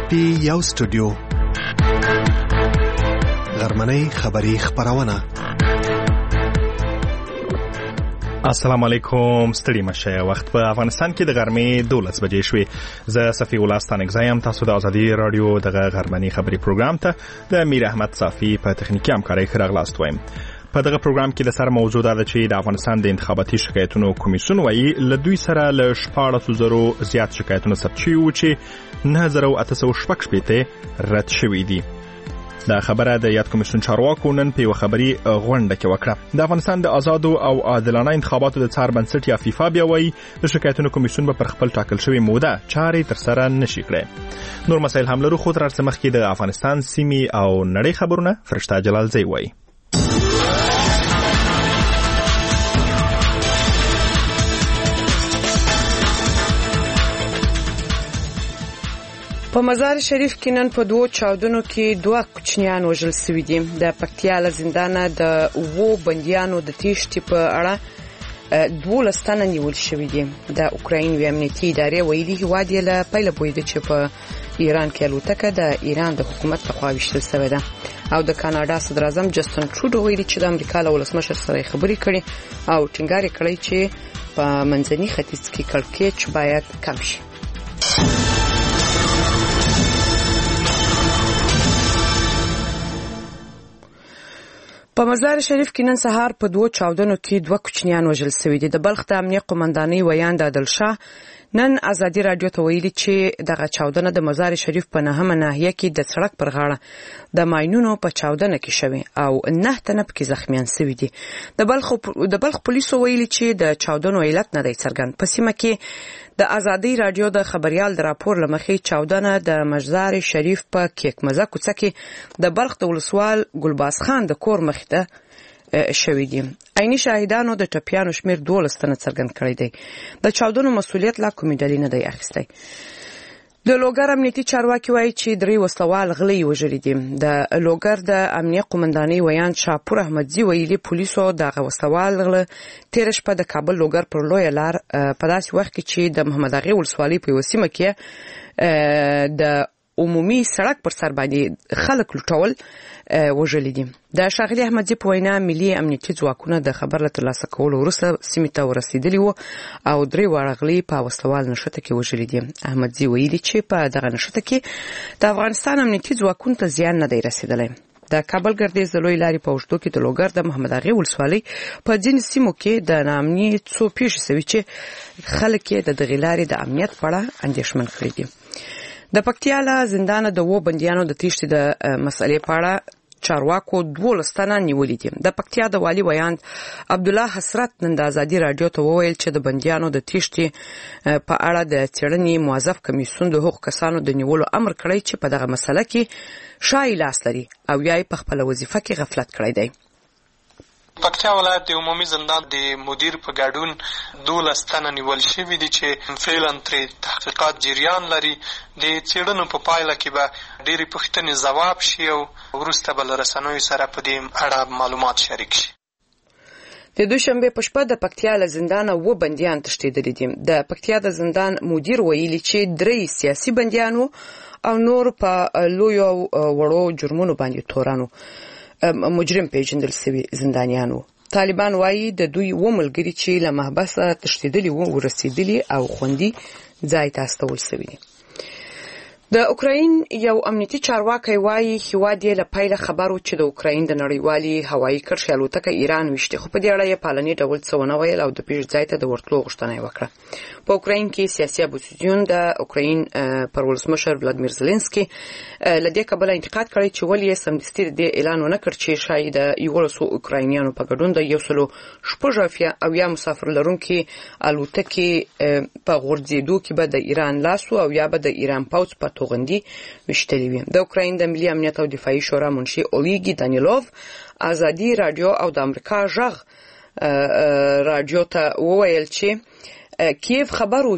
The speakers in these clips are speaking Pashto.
یو سټوډیو غرمنۍ خبری خبرونه. السلام علیکم، ستړي مشه. وخت په افغانستان کې د غرمې 12 بجې شوې. زه صفی الله ستانګزایم. تاسو د ازادي رادیو د غرمنۍ خبری پروګرام ته د میر احمد صافی په تخنیکی همکارۍ سره راغلاست وایم. په دغه پروګرام کې د سر موضوع ده چې د افغانستان د انتخاباتي شکایتونو کمیسیون وایي له دوی سره له 14,000 زیات شکایتونه ثبت شوي وو چې 9,816 رد شوي دي. دا خبره د یاد کمیسیون چارواکو نن په یو خبري غونډه کې وکړه. د افغانستان د آزادو او عادلانه انتخاباتو د څار بنسټ یا فیفا بیا وایي د شکایتونو کمیسیون به پر خپل ټاکل شوی موده چارې تر سره نشي کړې. نور مسایل هم لرو، خو تر څه مخکې د افغانستان سیمې او نړۍ خبرونه فرشته جلالزی وایي. په مزار شریف کې نن په دوه چاودنو کې 2 کوچنیان وژل شوي دي. د پکتیا له زندانه د 2 بندیانو د تیښتې په اړه 12 تنه نیول شوي دي. د اوکراین امنیتي ادارې ویلي هیواد یې له پیله بویده چې په ایران کې الوتکه د ایران د حکومت لخوا ویشتل شوې ده. او د کاناډا صدر اعظم جسټن ټروډو ویلي چې د امریکا له ولسمشر سره خبرې کړي او ټینګار کړی چې په منځني ختیځ کې کړکېچ باید کم شي. په مزار شریف کې نن سهار په 2 چاودنو کې 2 کوچنیان وژل شوي دي. د بلخ د امنیه قومندانۍ ویاند عادل شاه نن ازادي رادیو ته ویلي چې دغه چاودنه د مزار شریف په نهمه ناحیه کې د سړک پر غاړه د ماینونو په چاودنه کې شوی او 9 تنه پکې زخمیان شوي دي. د بلخ پولیسو ویلي چې د چاودنو علت نه دی څرګند. په سیمه کې د ازادي رادیو د خبريال د راپور لمخې چاودنه د مزار شریف په کېکمزه کوڅه کې د بلخ د ولسوال ګلباز خان د کور مخې ته شوی دي. عیني شاهدانو د ټپیانو شمیر 12 تنه څرګند کړی دی. د چاودنو مسؤلیت لا کومې ډلې نه دی اخیستی. د لوګر امنیتي چارواکي وایي چې 3 وسلوال غلي وژلي دي. د لوګر د امنیه قومندانۍ ویاند شاپور احمدزي ویلي پولیسو دغه وسلوال غله تیر شپه د کابل لوګر پر لوی لار په داسې وخت کې چې د محمد اغه ولسوالۍ په وسیمه کې د عمومي سړک پر سر باندې خلک لټول وژلي دي. د شاغلي احمدزي په وینا ملي امنیتي ځواکونه د خبر له ترلاسه کولو وروسته سیمې ته ورسېدلي وو او 3 ورغلي په وسلوال نشته کې وژلي دي. احمدزي ویلي چې په دغه نشته کې د افغانستان امنیتي ځواکونو ته زیان نه دی رسیدلی. د کابل ګردیز د لوی لارې په اوږدو کې د لوګر د محمد اغه ولسوالۍ په ځینې سیمو کې د ناامني څو پیښې شوي چې خلک یې د دغې لارې د امنیت په اړه اندېښمن کړي دي. د پکتیا له زندانه د 2 بندیانو د تیښتې د مسلې په اړه چارواکو 12 تنه نیولي دي. د پکتیا د والي ویاند عبد الله حسرت نن د ازادي رادیو ته وویل چې د بندیانو د تیښتې په اړه د څېړنې موظف کمیسیون د حقوقو کسانو د نیولو امر کړی چې په دغه مسله کې شایي لاس لري او یا په خپل وظیفه کې غفلت کړی دی. پکتیا ولایت د عمومي زندان د مدیر په ګډون 12 تنه نیول شوي دي چې فعلا ترې تحقیقات جریان لري. د څېړنو په پایله کې به ډېرې پوښتنې ځواب شي او وروسته به له رسنیو سره په دې اړه معلومات شریک شي. د دوشنبه په شپه د پکتیا له زندانه 2 بندیان تښتېدلي دي. د پکتیا د زندان مدیر ویلي چې 3 سیاسي بندیان او نور په لویو وړو جرمونو باندې تورانو مجرم پیژندل شوي زندانیانو. طالبان وایي د دوی وملګري چې له محبسه تښتېدلي وو ورسېدلي او خوندي ځای ته استول شوي دي. د اوکراین یو امنیتي چارواکي وایي هیواد یې له پیله خبرو چې د اوکراین د نړیوالي هوایي کرښې الوتکه ایران ویشتي، خو په دې اړه یې پالنې ډول څه ونه ویل او د پیښې ځای ته د ورتلو غوښتنه یې وکړه. په اوکراین کې سیاسي اپوزیسیون د اوکراین پر ولسمشر ولادیمیر زيلنسکي له دې کبله انتقاد کړی چې ولې یې سمدستي د اعلان ونه کړ چې شاید د 1100 اوکراینیانو په ګډون د 116 او یا مسافر لرونکي الوتکې په غورځېدو کې به د ایران لاس او یا به د ایران پوځ په توغندي وشتلې وي. د اوکراین د ملي امنیت او دفاعي شورا منشي اولیګي دانیلوف ازادي رادیو او د امریکا ژغ رادیو ته وویل چې کیف خبرو چې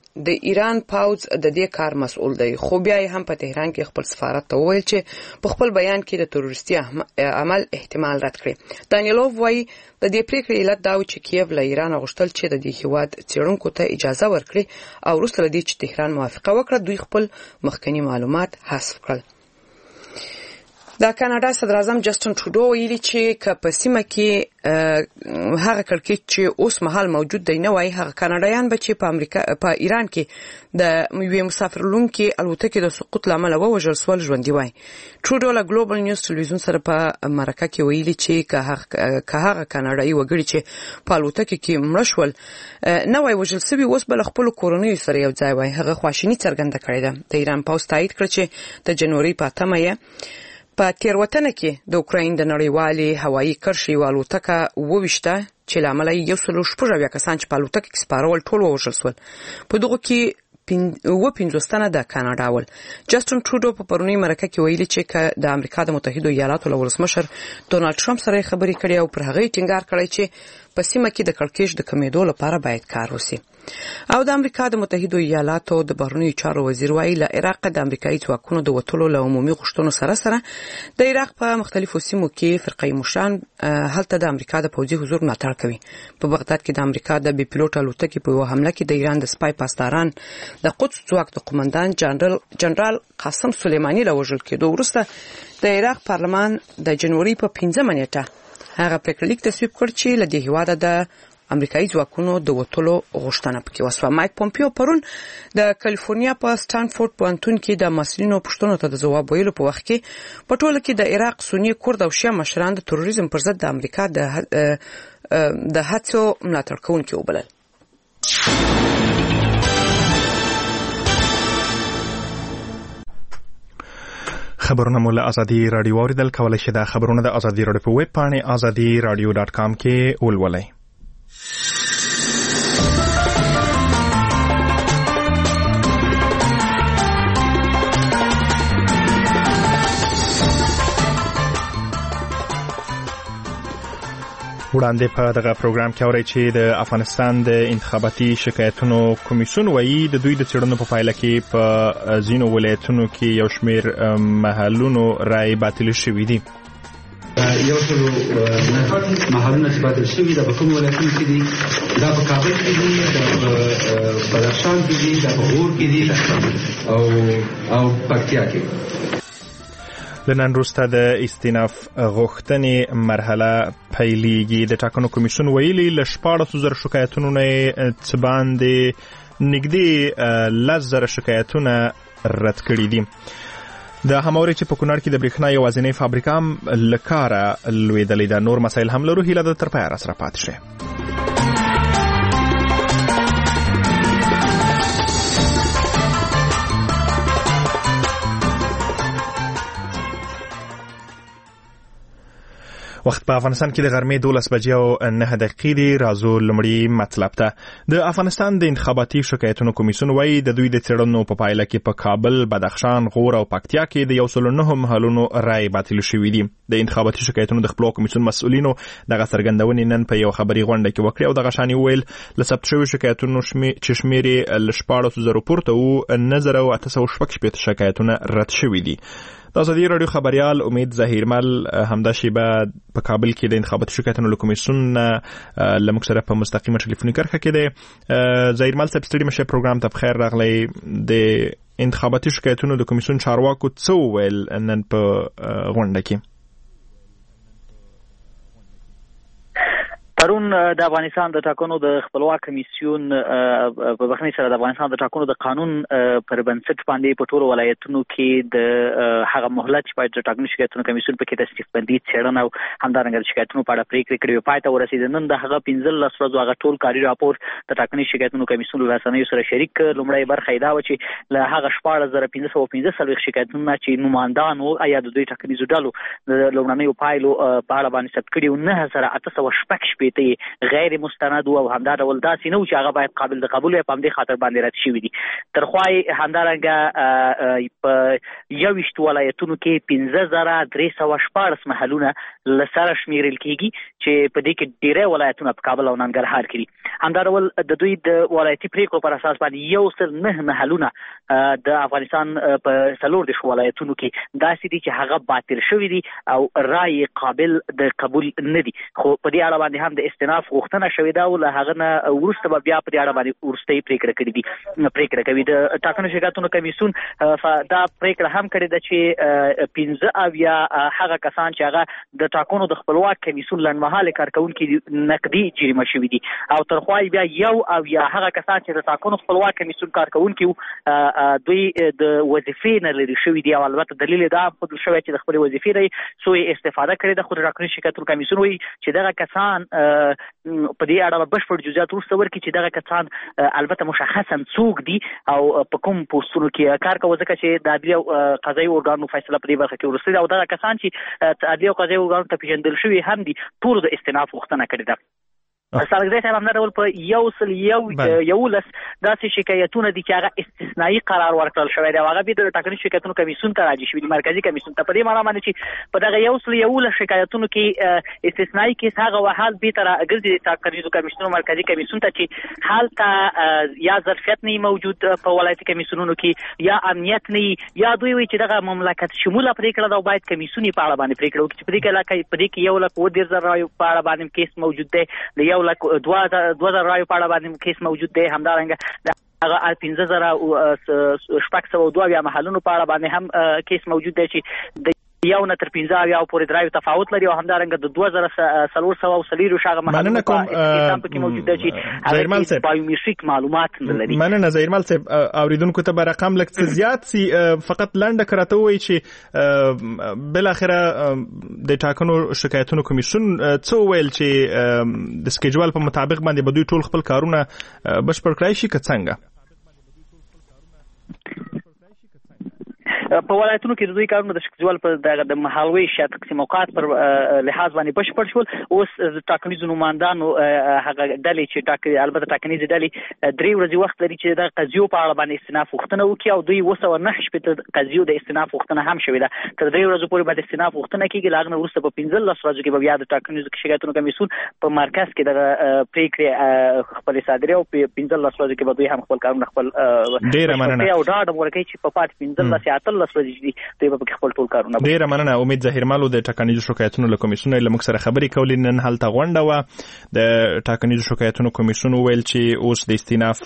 د ایران پاوځ د دې کار مسؤل دی، خو بیا هم په تهران کې خپل سفارت ته وویل چې په خپل بیان کې د تروریستي عمل احتمال رد کړي. دانیلوف وایي د دې پریکړې علت دا و چې کیف له ایران غوښتل چې د دې هیواد څېړونکو ته اجازه ورکړي او وروسته له دې چې تهران موافقه وکړه دوی خپل مخکنی معلومات حذف کړل. د کاناډا صدر اعظم جسټن ټروډو ویلي چې په سیمه کې هغه کړکېچ چې اوس مهال موجود دی نه وای، هغه کاناډایان به چې په ایران کې د یوې مسافرلونکي الوتکې د سقوط لامل ووژل سول ژوندي وای. ټروډو له ګلوبل نیوز ټلویزیون سره په مرکه کې ویلي چې که هغه کاناډایي وګړي چې په الوتکې کې مړه شول نه وای وژل سوي، اوس بل خپل کورنۍ سره یو ځای وای. هغه خواشیني څرګنده کړې ده. د ایران پوځ تایید کړ چې د جنوري په 8 په تیروتنه کې د اوکراین د نړیوالې هوایي کرښې یوه الوتکه وویشته چې له امله یې 116 کسان چې په الوتکه کې سپارول ټول ووژل شول. په دغو کې 50 تنه د کاناډا ول. جسټن ټروډو په پرونی مرکه کې ویلي چې د امریکا د متحده ایالاتو له ولسمشر ډونالد ټرمپ سره خبرې کړې او پر هغه ټینګار کړی چې په سیمه کې د کړکېچ د کمیدو لپاره باید کار وشي. او د امریکا د متحده ایالاتو د بهرنیو چارو وزیر وایي له عراق د امریکایي ځواکونو د وټولو له عمومي غوښتنو سره د عراق په مختلفو سیمو کې فرقې مشران هلته د امریکا د پوځي حضور ملاتړ کوي. په بغداد کې د امریکا د بي پيلوټ الوتکې په یو حمله کې د ایران د سپای پاسداران د قدس ځواک د قومندان جنرال قاسم سلیمانی له وژل کېدو وروسته د عراق پارلمان د جنوري په 15 نیټه هغه پریکړه لیک تصویب کړ چې له دې هیواده د امریکایي ځواکونو د وټولو غوښتنه پکې وسوه. مایک پومپیو پرون د کالیفورنیا په سټانفورد پوهنتون کې د مسؤلینو پوښتنو ته د ځواب ویلو په وخت کې په ټوله کې د عراق سنی کورد او شیعه مشران د تروریزم پر ضد د امریکا د هڅو ملاتړ کوونکي وبلل. خبرونه مو له ازادي رادیو اوریدل کولای شئ. دا خبرونه د ازادي رادیو په ویب پاڼه azadiradio.com کې ولولئ. وړاندې په دغه پروګرام کې اورئ چې د افغانستان د انتخاباتي شکایتونو کمیسیون وایي د دوی د څېړنو په پایله کې په ځینو ولایتونو کې یو شمېر محلونو رایې باطل شوي دي. یو څو محلونه چې باطل شوي د کوم ولایتونو کې دي؟ دا په کابل کې دي، دا په بدخشان کې دي، دا په غور کې دي او پکتیا کې. نن وروسته د استیناف غوښتنې مرحله پیلېږي. د ټاکنو کمیسیون ویلي له 14,000 شکایتونو نه څه باندې نږدې 10,000 شکایتونه رد کړي دي. د هماوري چې په کونړ کې د برېښنا یوازینۍ فابریکه هم له کاره لوېدلې ده. نور مسایل هم لرو. هیله ده تر پایه راسره پاتې شئ. وخت په افغانستان کې د غرمې 12 بجې او 9 دقیقې دی. راځو لمړی مطلب ته. د افغانستان د انتخاباتي شکایتونو کمیسیون وایي د دوی د څېړنو په پایله کې په کابل، بدخشان، غور او پکتیا کې د 109 محلونو رایې باطل شوي دي. د انتخاباتي شکایتونو د خپلو کمیسیون مسؤلینو دغه څرګندونې نن په یو خبري غونډه کې وکړې او دغه شان ویل له ثبت شویو شکایتونو چې شمېر یې له 14,000 پورته و 9,816 شکایتونه رد شوي دي. د ازادي رادیو خبريال امید ظهیرمل همدا شیبه په کابل کې د انتخاباتي شکایتونو کمیسیون لمک سره په مستقیمه ټلیفوني کرښه کې دی. ظهیرمل صاحب ستړي مشه پروګرام ته بخیر راغلی. د انتخاباتي شکایتونو د کمیسیون چارواکو څه وویل نن په غونډه کې؟ پرون د افغانستان د ټاکنو د خپلواک کمیسیون په بخښنې سره د افغانستان د ټاکنو د قانون پر بنسټ باندې په ټولو ولایتونو کې د هغه مهلت چې باید د ټاکنو شکایتونو کمیسیون پکې تصدیق بندي څېړنه او همدارنګه د شکایتونو په اړه پریکړې کړې پای ته ورسېد. نن د هغه 15 ورځو هغه ټول کاري راپور د ټاکنو شکایتونو کمیسیون له رسنیو سره شریک. لومړی برخه دا و چې له هغه 14,515 شکایتونو چې نوماندان او یا د دوی ټاکنیزو ډلو د لومړنیو پایلو په اړه باندې ثبت کړي 9,816 غیر مستند او همدا ډول داسې نه و چې هغه باید قابل د قبول یا په همدې خاطر باندې رد شوي دي. ترخوا همدارنګه په 21 ولایتونو کې 15,314 محلونه لسره شمیرل کیږي چې په دې کې ډیره ولایتونه په کابل او ننګرهار کې همدا ډول د دوی د ولایتي پریکړو پر اساس باندې 109 محلونه د افغانستان په 14 ولایتونو کې داسې دي چې هغه باطل شوی دي او رائے قابل د قبول نه دي خو په دې اړه باندې هم د استئناف غوښتنه شوې ده او له هغه نه ورسته بیا په دې اړه باندې ورستۍ پریکړه کړې دي پریکړه کوي د ټاکنو شکایتونو کمیسیون دا پریکړه هم کړې ده چې 15 او یا هغه کسان چې هغه د ټاکنو د خپلواک کمیسیون لنډمهاله کارکونکو نقدي جریمه شوي دي او ترخوای بیا یو او یا هغه کسان چې د ټاکنو خپلواک کمیسیون کارکونکو دوی د وظیفې نه لري شوي دي او البته دلیل دا خود شوی چې د خپل وظیفې لري سوې استفاده کړې ده خو د ټاکنو شکایتونو کمیسیون وایي چې دغه کسان په دې اړه بشپړ جزئیات وروسته ورکړي چې دغه کسان البته مشخصا څوک دي او په کوم پوسټونو کې کار کوي ځکه چې د عدلي او قضایي ارګانونو فیصله په دې برخه کې ورسېده او دغه کسان چې عدلي او قضایي ارګانونو ته پیژندل شوي هم دي ټول د استئناف غوښتنه کړې ده سالګری صاحب همدا ډول په یو لس داسې شکایتونه دي چې هغه استثنایی قرار ورکړل شوی دی هغه به د ټاکنو شکایتونو کمیسیون ته راځي شوی دی مرکزی کمیسیون ته په دې معنی باندې چې په دغه یو لس شکایتونو کې استثنایی کیس هغه وحال به تر ګرځي ټاکنو کمیسیون مرکزی کمیسیون ته چې حالت یا ظرفیت نه موجود په ولایتي کمیسیونونو کې یا امنیت نه یا دوی وی چې دغه مملکت شموله پریکړه دا باید کمیسیونی په اړه باندې پریکړه وکړي په دې کې یو لک و ډیر زرايو په اړه باندې کیس موجود دی لک 2000 رایو په اړه باندې کیس موجود دی همدارنګه هغه 15,602 محلونو په اړه باندې هم کیس موجود دی چې د یو نه تر 15 یا پورې درایو تفاوت لري او همدارنګه د 2400 شاغه محلونو په اسلام کې موجود دی چې هغه بایومټریک معلومات نه لري مننه زهیرمل صاحب اوریدونکو ته به رقم لک زیات سي فقط لنډه کراته وای چې بل اخره د ټاکنو شکایتونو کمیسیون څو ویل چې د سکیجول په مطابق باندې به دوی ټول خپل کارونه بشپړ کړای شي که څنګه په ولایتونو کې د دوی کارونه د شکجول په د مهالوي شات تقسیم اوقات پر لحاظ باندې بشپړ شول اوس د ټاکنیزو نوماندانو هغه ډلې چې البته ټاکنیز ډلې 3 ورځې وخت لري چې د قضیو په اړه باندې استئناف غوښتنه وکړي او دوی 209 شپږ قضیو د استئناف غوښتنه هم شوې ده تر 3 ورځې پورې باندې استئناف غوښتنه کیږي لاغنه ورسته په 15 ورځو کې بیا د ټاکنیزو شکایتونو کمیسیون په مرکز کې د پریکړې خپل صادره او په 15 ورځو کې به دوی هم خپل کارونه خپل ډیره مننه او دا د ورکه چې په پات 15 ساعت دوی په خپل ټول کارونه ډیره مننه امید ظهیرمل د ټاکنیزو شکایتونو له کمیسیون له موږ سره خبرې کولې نن هلته غونډه و د ټاکنیزو شکایتونو کمیسیون ویل چې اوس د استئناف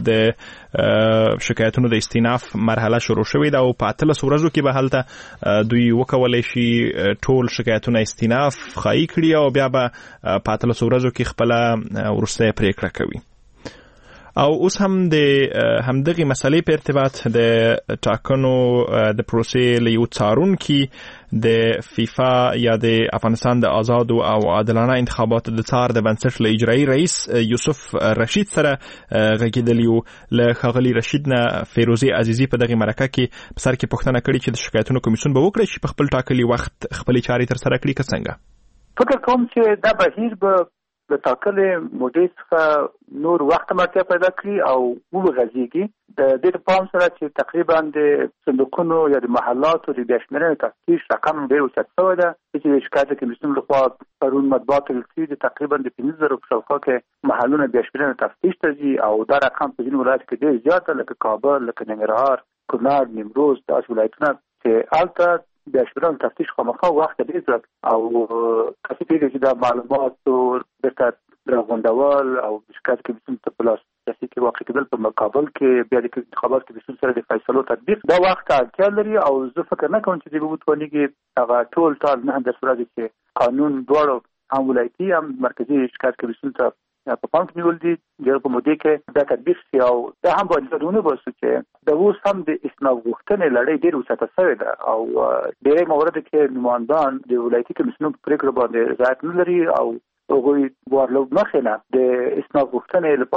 د شکایتونو د استئناف مرحله شروع شوې ده او په 13 ورځو کې به هلته دوی وکولای شي ټول شکایتونه استئناف خای کړي او بیا به په 13 ورځو کې خپل ورسته پریکړه کوي او اوس هم د همدغه مسلې په ارتباط د ټاکنو د پروسې له یو څارونکي د فیفا یا د افغانستان د آزاد او عادلانه انتخابات د څار د بنسټ له اجرایی رئیس یوسف رشید سره غږیدلی له ښاغلي رشید نه فیروزي عزیزی په دغه مرکه کې په سر کې پوښتنه کړې چې د شکایتونو کمیسیون به وکړي چې په خپل ټاکلي وخت خپل چارې تر سره کړي که څنګه فکر کوم چې دا بهیر به د ټاکلې مودې څخه نور وخت مرته پیدا کړي او وغځيږي د دې په اړه سره چې تقریبا د صندوقونو یا د محلاتو د بشمنه تفتیش رقم ډیر اوچت شوی ده چې شکایت کمیسیون لخوا پرون مطبوعات لیکلي د تقریبا د 15,000 په شاوخوا کې محلونه بشمنه تفتیش ته ځي او دا رقم په ځینو ولایتونو کې ډیر زیات لکه کابل لکه ننګرهار کونړ نیمروز داسې ولایتونه چې البته د اشبران تفتیش خامخا وخت ډیر زیات او کافي پیږي چې د معلوماتو د راغونډول او شکایت کمیسیون ته پلاس چې واقع کېدل په مقابل کې بیا د انتخابات کمیسیون سره د فیصلو تطبیق دا وخت اړتیا لري او زه فکر نه کوم چې د وټونیږي هغه ټول نه د سورادي چې قانون دوړو هم ولایتي هم مرکزی شکایت کمیسیون ته په پام کې نیول دي د په مودې کې دا تطبیق شي او دا هم باید درونه وسو چې د اوس هم د اسناد غوښتنې لړۍ ډېر وساته شوې ده او ډېر موارد کې نمائندان د ولایتي کمیسیون په پریکړه باندې رضایت نه لري او هغوی ورلو مخینه د اسناد غوښتنې لپاره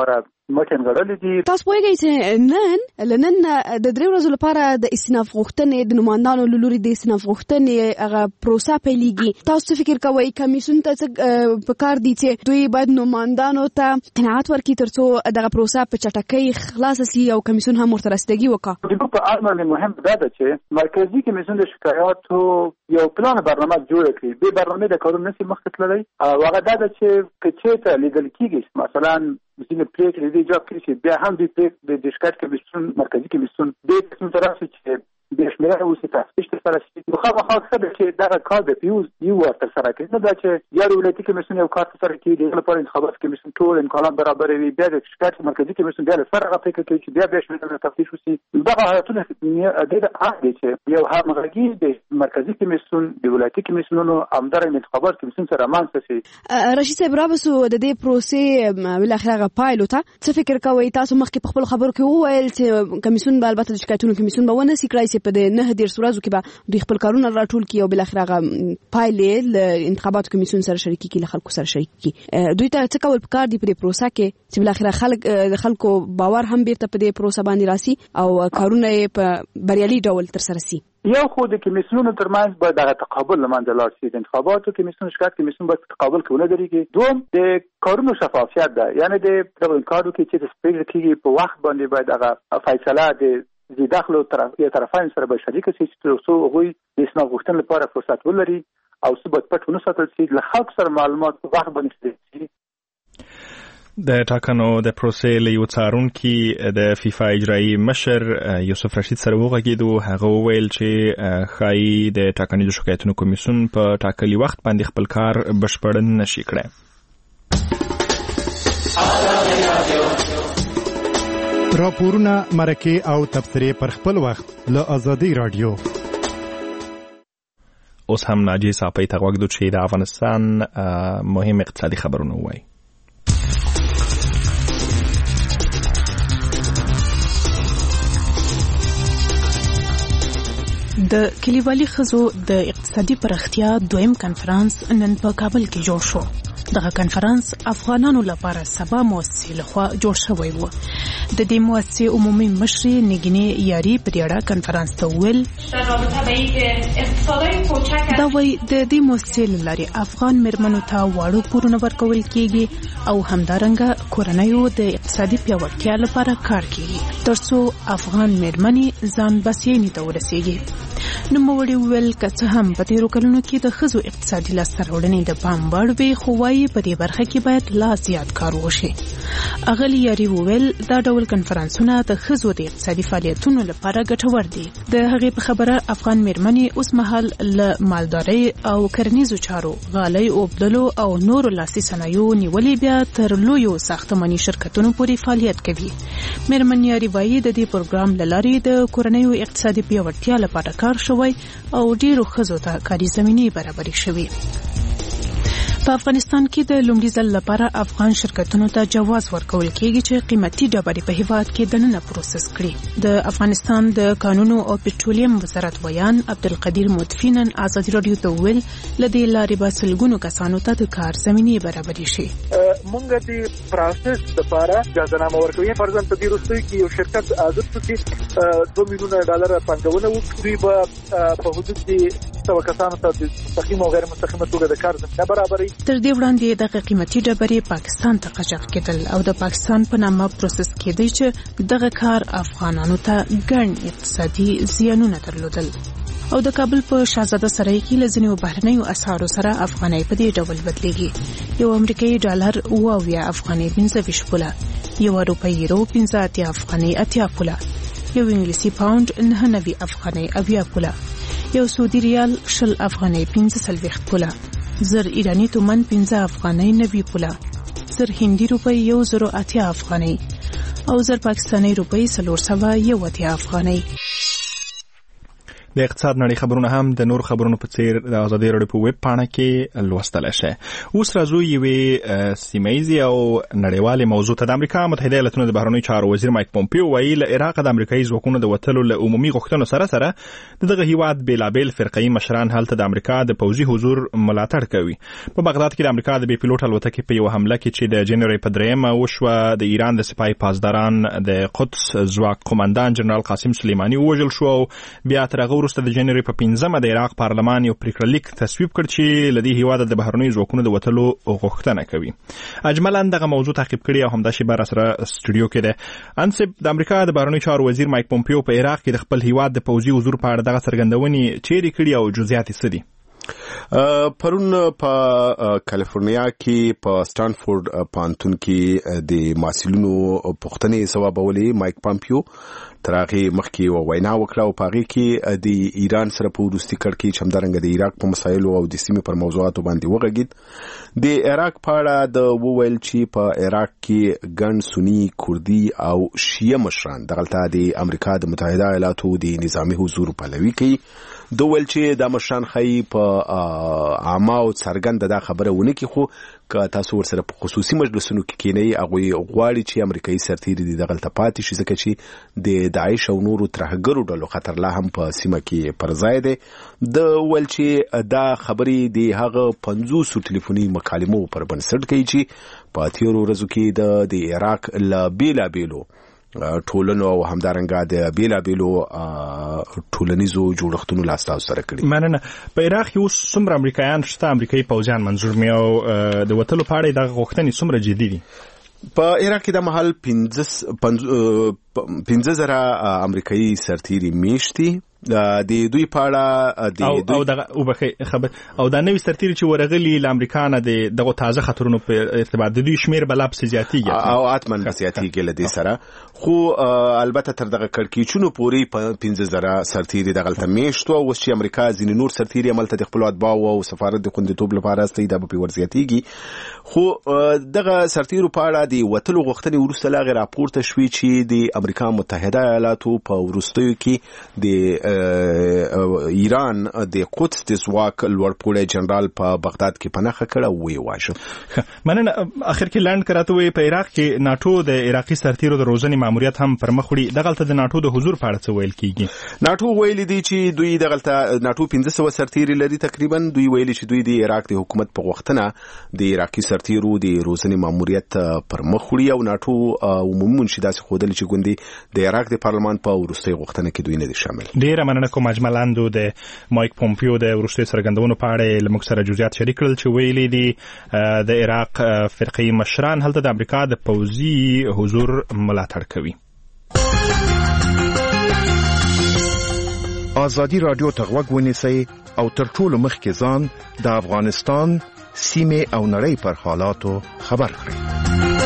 مټن غړلې دي. تاسو پوهیږئ چې نن د 3 ورځې لپاره د استیناف غوښتنې د نمائندانو لوري د استیناف غوښتنې هغه پروسه پیلېږي. تاسو فکر کوئ کمیسیون ته څه پکار دي چې دوی باید نمائندانو ته قناعت ورکړي ترڅو دغه پروسه په چټکۍ خلاص شي او کمیسیون هم ورته رسیدګي وکړي؟ د په اړه مهم دا ده چې مرکزی کمیسیون د شکایاتو یو پلان برنامه جوړ کړي. به برنامه د کارونو نشي مخکې تللی او هغه دا ده چې کچې لیدل کیږي مثلا ځینې پریکړې دي جواب کړي چې بیا هم د شکایت کمیسیون مرکزی کمیسیون د قسم طرف چې د شمیره اوسې تاسیس سره شي نو خامخا څه چې دا کار د پیوز یو تر سره کوي نه دا چې یا ولایتي کمیسیون یو کار سره کوي د لپاره انتخابات کمیسیون ټول امکانات برابروي بیا د شکایت مرکزی کمیسیون بیا سره هغه فکر کوي چې بیا شمیره تفتیش وشي. دا حالتونه د عادي چې یو همغږي د مرکزی کمیسیون د ولایتي کمیسیونونو همدارنګه انتخابات کمیسیون سره رامنځته شي. رشید صاحب رابسو د دې پروسې بل اخر پایلو ته څه فکر کوي؟ تاسو مخکې په خپل خبرو کې وویل چې کمیسیون به البته د شکایتونو کمیسیون به ونه سي کړای په د 9 ورځو کې به دوی خپل کارونه راټول کړي او بل اخر هغه پایلې له انتخاباتو کمیسیون سره شریکي کړي، له خلکو سره شریکي کړي. دوی ته څه کول پکار دي په دې پروسه کې چې بل اخر خلکو باور هم بیرته په دې پروسه باندې راسي او کارونه په بریالي ډول تر سره سي؟ یو خو د کمیسیونونو ترمنځ باید دغه تقابل لمنځه لاړ شي. د انتخاباتو کمیسیون شکایت کمیسیون باید تقابل کوونه درېږي. دوم د کارونو شفافیت ده، یعنی د کارو کې چې د سپیډ کېږي په وخت باندې باید هغه فیصله د داخلو طرفین سره به شریک شي چې څو هغوی د اسناد غوښتنې لپاره فرصت ولري او څه باید پټ ونه ساتل شي له خلکو سره معلومات په وخت باندې شي. د ټاکنو د پروسې له یو څارونکي د فیفا اجرایي مشر یوسف رشید سره وغږېدو. هغه وویل چې ښایي د ټاکنیزو شکایتونو کمیسیون په ټاکلي وخت باندې خپل کار بشپړ نشي کړی. راپورونه، مرکې او تبصرې پر خپل وخت له آزادۍ رادیو. اوس هم ناجی صاحب ته غوږ دو چې د افغانستان مهم اقتصادي خبرونه وایي. د کلیوالي ښځو د اقتصادي پراختیا دویم کنفرانس نن په کابل کې جوړ شو. دغه کنفرانس افغانانو لپاره سبا مؤسسې لخوا جوړ شوی و. د دې مؤسسې عمومي مشر نګینې یاري په دې کنفرانس ته ویل دا وایي د دې مؤسسې له لارې افغان میرمنو ته واړه پورونه ورکول کیږي او همدارنګه کورنیو د اقتصادي پیاوړتیا لپاره کار کیږي ترڅو افغان میرمنې ځان بسیاینې ته ورسیږي. نوموړي وویل که څه هم په تیرو کلونو کې د ښځو اقتصادي لاسته راوړنې د پام وړ وي خو وایي په دې برخه کې باید لا زیات کار وشي. اغلې یاري وویل دا ډول کنفرانسونه د ښځو د اقتصادي فعالیتونو لپاره ګټور دي. د هغې په خبره افغان میرمنې اوس مهال له مالدارۍ او کرنیزو چارو، غالۍ اوبدلو او نورو لاسي صنایعو نیولې بیا تر لویو ساختماني شرکتونو پورې فعالیت کوي. میرمن یاري وایي د دې پروګرام له لارې د کورنیو اقتصادي پیاوړتیا لپاره کار شوی او ډیرو ښځو ته کاري زمینې برابرې شوي. په افغانستان کې د لومړي ځل لپاره افغان شرکتونو ته جواز ورکول کېږي چې قیمتي ډبرې په هیواد کې دننه پروسس کړي. د افغانستان د کانونو او پټرولیم وزارت ویان عبدالقدیر مطفی نن آزادي رادیو ته وویل له دې لارې به سلګونو کسانو ته د کار زمینې برابرې شي. موږ د پروسس لپاره اجازهنامه ورکوي. فرضاً په دې وروستیو کې یو شرکت عادت شي $2 میلیونه پانګونه وکړي، دوی به په حدود کې 100 کسانو ته د مستقیم او غیر مستقیمه توګه د کار زمینه برابروي. تر دې وړاندې دغه قیمتي ډبرې پاکستان ته قاچاق کېدل او د پاکستان په نامه پروسس کېدی چې دغه کار افغانانو ته ګڼ اقتصادي زیانونه درلودل. او د کابل په شاهزاده سرای کې له ځینو بهرنیو اسعارو سره افغانۍ په دې ډول بدلېږي. یو امریکایي ډالر اویا افغانۍ 25 پوله، یو اروپایي یورو 85 افغانۍ 80 پوله، یو انګلیسي پاوند 99 افغانۍ 80 پوله، یو سعودي ریال 20 افغانۍ 45 پوله، زر ایرانی تومن 15 افغانۍ 90 پوله، زر هندي روپۍ 1080 افغانۍ او زر پاکستاني روپۍ 480 افغانۍ. د اقتصاد نړۍ خبرونه هم د نور خبرونو په څیر د ازادي راډیو په ویب پاڼه کې لوستل شي. اوس راځو یوې سیمایي او نړیوالې موضوع ته. د امریکا متحده ایالاتونو د بهرنیو چارو وزیر مایک پومپیو ویل عراق د امریکایي ځواکونو د وتلو له عمومي غوښتنو سره دغه هیواد بیلابیل فرقه‌ای مشران هلته د امریکا د پوځي حضور ملاتړ کوي. په بغداد کې د امریکا د بي پيلوټ الوتکې په یو حمله کې چې د جنوري په 3 وشوه د ایران د سپای پاسداران د قدس ځواک قومندان جنرال قاسم سلیمانی وژل شو. بیا تر هغه وروسته د جنوري په 15 د عراق پارلمان یو پریکړه لیک تصویب کړ چې لدی هیواد د بهرنیو ځواکونو د وتلو غوښتنه کوي. اجمالا دغه موضوع تعقیب کړي او همدا شی بر سره استودیو کې ده. انسب د امریکا د بهرنیو چارو وزیر مایک پومپیو په عراق کې د خپل هیواد د پوځي حضور په اړه دغه څرګندونې چیرې کړي او جزئیات یې څه دي؟ پرون په کالیفورنیا کې په سټانفورد پوهنتون کې د محصلینو پوښتنې ځوابولې مایک پومپیو تر هغه مخکې وینا وکړه او په هغه کې د ایران سره په وروستي کړ کې چې همدارنګه د عراق په مسایلو او د سیمې پر موضوعاتو باندې وغږید. د عراق په اړه د وویل چې په عراق کې ګڼ سنی، کردي او شیعه مشران دغلته د امریکا د متحده ایالاتو د نظامی حضور پلوي کوي. د ویل چې د مشران خی په عامه او څرګند دا خبره ونه کی، خو که تاسو ورسره په خصوصي مجلسونو کې کینی هغه غواړي چې امریکایي سرتیري د دغلته پاتې شي ځکه چې د داعش او نورو ترهګرو ډلو خطر لا هم په سیمه کې پر ځای دی. د ویل چې دا خبرې د هغه 500 ټلیفوني مکالمو پر بنسټ کوي چې په تیرو ورځو کې د عراق لا بیلابیلو ټولنو او همدارنګه د بیلابیلو ټولنیزو جوړښتونو لاسته سره کړی. مننه. په عراق کې اوس څومره امریکایان شته، امریکایي پوځیان منظور مې، او د وتلو په اړه د غوښتنې څومره جدي دي؟ په عراق کې د محل 15,000 امریکایي سرتیري میشتي. د دوی په اړه او دغه خبر او دا نوې سرتیري چې ورغلي ل امریکا نه دغه تازه خطرونو په ارتباط د دوی شمیر بلاب زیاتیږي او اتمن زیاتیږي لدی سره. خو البته تر دغه کړکېچونو پوری 15,000 سرتیري دغلته میشتو. او چې امریکا ځینې نور سرتیري عملته د خپل اتباع او سفارت د خوندیتوب لپاره استي د په ورزياتيږي. خو دغه سرتیرو په اړه د وتلو غوښتنې ورسته لاغه راپورته شوې چې د امریکا متحده ایالاتو په ورستیو کې د ایران د قدس د ځواک لوړپوړی جنرال په بغداد کې پناه کړه وی واشه. مننه. اخر کې لاند کراته وی په عراق کې ناتو د عراقي سرتیرو د روزنې ماموریت هم پر مخ وړي. دغلته د ناتو د حضور په اړه څه ویل کیږي؟ ناتو ویلي دي چې دوی دغلته ناتو 1500 سرتیري لري تقریبا. دوی ویلي چې دوی د عراق د حکومت په غوښتنه د عراقي سرتیرو د روزنې ماموریت پر مخ وړي او ناتو عمومي منشي داسې خودل چې ګوندي د عراق د پارلمان په وروستي غوښتنه کې دوی نه دي شامل. ډیره مننه کوم. اجمالاً د مایک پومپیو د وروستي څرګندونو په اړه لمک سره جزئیات شریک کړل چې ویلي دي د عراق فرقي مشران هلته د امریکا د پوځي حضور ملاتړ کوي. ازادي رادیو ته غوږ ونیسئ او تر ټولو مخکې ځان د افغانستان سیمه او نړۍ پر حالاتو خبر کړئ.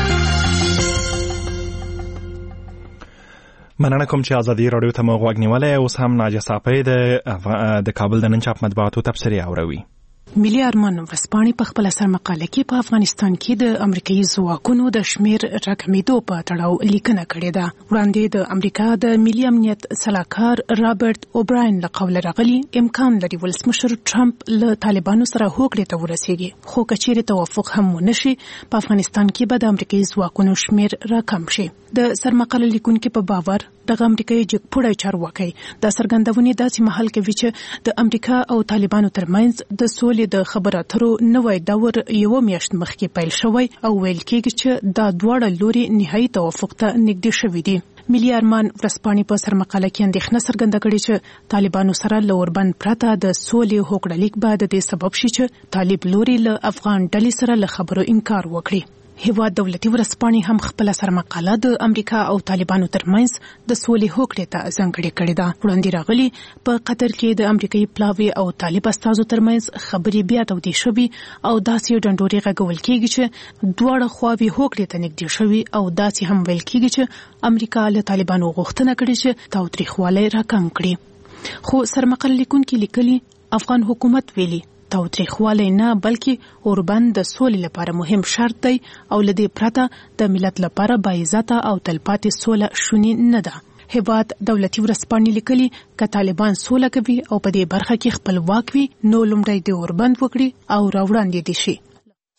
مننه کوم چې ازادي راډیو ته مو غوږ نیولای. اوس هم ناجیه صافی د کابل د نن چاپ مطبوعاتو تبصرې اوروي. ملي ارمان ورځپاڼې په خپل سرمقاله کې په افغانستان کې د امریکایي ځواکونو د شمیر راکمېدو په تړاو لیکنه کړې ده. وړاندې د امریکا د ملي امنیت سلاکار رابرټ اوبراین له قوله راغلي امکان لري ولسمشر ټرمپ له طالبانو سره هوکړې ته ورسیږي، خو کچېرې توافق هم ونشي په افغانستان کې به د امریکایي ځواکونو شمیر راکم شي. د سرمقاله لیکونکو په باور د امریکایي جګپوړی چارواکي د سرګندونې داسې محل کوي چې د امریکا او طالبانو ترمنځ د سولې د خبرو اترو نوې دور یو میاشت مخکې پیل شوی او ویل کېږي چې دا دواړه لوري نهایي توافق ته نږدې شوي دي. ملي ارمان ورځپاڼې په سرمقاله کې اندېښنه څرګنده کړې چې طالبانو سره له اوربند پرته د سولې هوکړلیک به د دې سبب شي چې طالب لوري له افغان ډلې سره له خبرو انکار وکړي. هیواد دولتي ورځپاڼې هم خپل سرمقاله د امریکا او طالبانو ترمنځ د سولې هوکړې ته ځانګړې کړې ده. وړاندې راغلي په قطر کې د امریکایي پلاوي او طالب استازو ترمنځ خبرې بیا تودې شوې او داسې ډنډوري غږول کېږي چې دواړه خواوې هوکړې ته نږدې شوي او داسې هم ویل کېږي چې امریکا له طالبانو غوښتنه کړې چې تاوتریخوالی راکم کړي. خو سرمقاله لیکونکي لیکلي افغان حکومت ویلي تاوتریخوالی نه بلکې اوربند د سولې لپاره مهم شرط دی او لدې پرته د ملت لپاره باعزته او تلپاتې سوله شونې نه ده. هیواد دولتي ورځپاڼې لیکلي ک طالبان سوله کوي او په دې برخه کې خپلواک وي نو لومړی د اوربند وکړي او راوړاندې دي شي.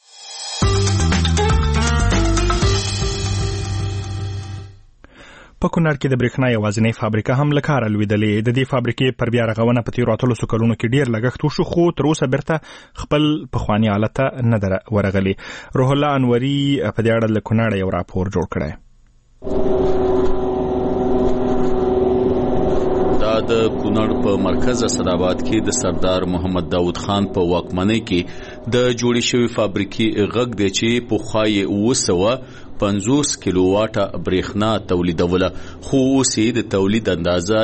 په کونړ کې د برېښنا یوازینۍ فابریکه هم له کاره لوېدلې. د دې فابریکې پر بیا رغونه په تېرو 18 کلونو کې ډېر لګښت وشو خو تر اوسه بیرته خپل پخواني حالت ته نه ده ورغلې. روح الله انوري په دې اړه له کونړه یو راپور جوړ کړی. دا د کونړ په مرکز اسداباد کې د سردار محمد داود خان په واکمنۍ کې د جوړې شوې فابریکې غږ دی چې پخوا یې 250 کیلو واټه برېښنا تولیدوله خو اوس یې د تولید اندازه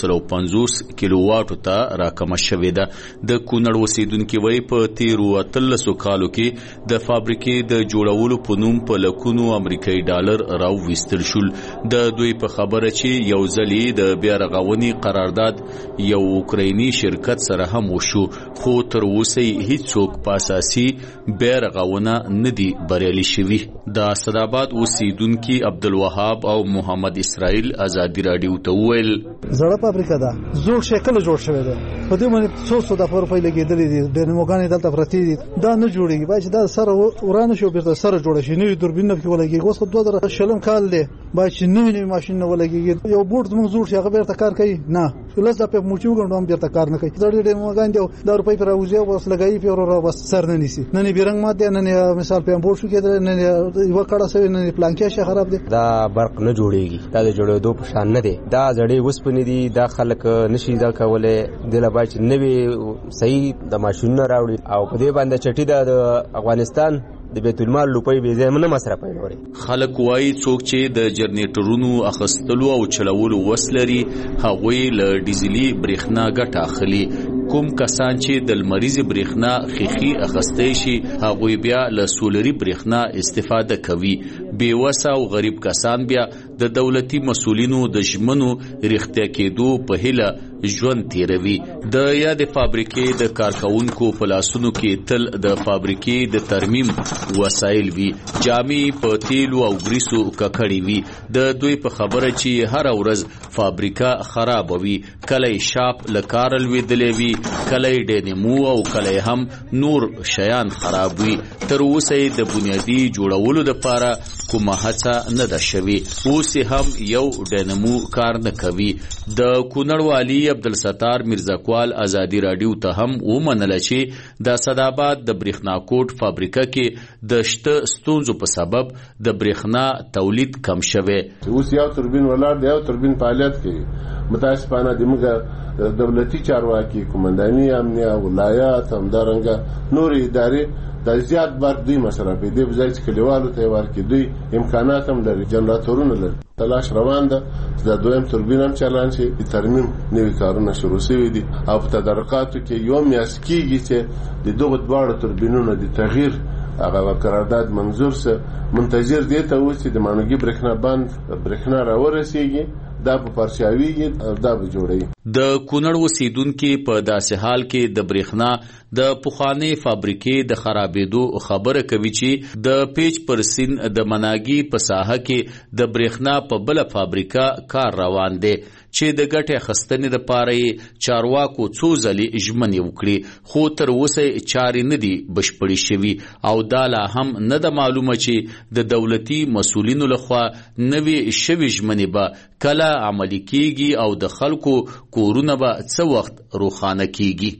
150 کیلو واټو ته راکمه شوې ده. د کونړ اوسیدونکي وایي په تېرو 13 کالو کې د فابریکې د جوړولو په نوم په لکونو امریکایي ډالر راوویستل شول. د دوی په خبره چې یو ځل یې د بیا رغونې قرارداد یو اوکرایني شرکت سره هم وشو خو تر اوسه هیڅوک په اساسي بیا رغونه نه دي بریالي شوي. د اسداباد اوسیدونکي عبدالوهاب او محمد اسرائیل ازادي رادیو ته وویل زړه فابریکه ده زوړ شکل جوړ شوی ده په دې باندې 100 د روپۍ لګېدلې دي د نموګانې دلته پرتی دي دا نه جوړیږي باید دا سره ورانه شو بیرته سره جوړ شي نوې دوربین کې ولګي اوس 2000 کال دی باید چې نوې ماشين ولګي یو بورډ موږ جوړ شي هغه بیرته کار کوي نه لږ په موچو ګڼم بیرته کار نه کوي زړه دې نموګان دی دا روپۍ پر اوځي او بس لګایي په ورو بس سر نه نیسي نه بیرنګ ماده نه مثال په بورډ شو کې نه یو کړه سوي نه پلانکې خراب دي دا برق نه جوړيږي دا د جوړېدو په شان نه دي دا زړې وسپنې دي دا خلک نشي دا کوله د لباچ نوې صحیح د ماشینونو راوړي او په دې باندې چټي د افغانستان د بیت المال روپۍ به زمونه مصرفای نوري. خلک وایي څوک چې د جنریټرونو اخستلو او چلولو وسلري هغوی له ډیزلي برېښنا ګټه اخلي. کوم کسان چې د لمریزې برېښنا خيخي اخستې شي هغوی بیا له سولري برېښنا استفاده کوي. بیوسه او غریب کسان بیا د دولتي مسولینو د ژمنو رښتیا کېدو په هیله ژوند تیروي. د یادې فابریکې د کارکونکو په لاسونو کې تل د فابریکې د ترمیم وسایل وي جامې په تیلو او ګریسو ککړې وي. د دوی په خبره چې هر ورځ فابریکه خراب وي کله شاپ لکار لویدلې وي کله ډینمو او کله هم نور شیان خراب وي. تر اوسه د بنیادی جوړولو لپاره کومه هڅه نه ده شوې. اوس هم یو ډینمو کار نه کوي. د کونړ والی عبدالستار میرزاکوال ازادي رادیو ته هم ومنله چې د اسداباد د برېښنا کوټ فابریکه کې د شته ستونزو په سبب د برېښنا تولید کم شوی. اوس یو توربین ولاړ دی یو توربین فعالیت کوي. متاسفانه د موږ دولتي چارواکي کومنداني امنیه ولایت همدارنګه نور ادارې د زیات بار دوی مصرفي دي په ځای چې کلیوالو ته ورکړي دوی امکانات هم لري جنراتورونه لري تلاش روان ده د دویم توربین هم چالان شي د ترمیم نوي کارونه شروع شوي دي او په تدارکاتو کې یو میاشت کېږي چې د دغه دواړو توربینونو د تغییر هغه قرارداد منظور سه منتظر دي ته اوس د مانوګي برېښنا بند برېښنا راورسیږي دا په پرشاویږي او دا به جوړي. د کونړ اوسیدونکو په داسې حال کې د برېښنا د پخوانی فابریکې د خرابېدو خبره کوي چې د پیچ پر سین د مناګي په ساحه کې د برېښنا په بل فابریکه کار روان دی چې د ګټې خستنې د پاره چارواکو څو ځلې ژمنې وکړي خو تر اوسه چارې نه دي بشپړې شوي او دا لا هم نه ده معلومه چې د دولتي مسولینو لخوا نوې شوي ژمنې به کله عملي کیږي او د خلکو کورونه به څه وخت روښانه کیږي.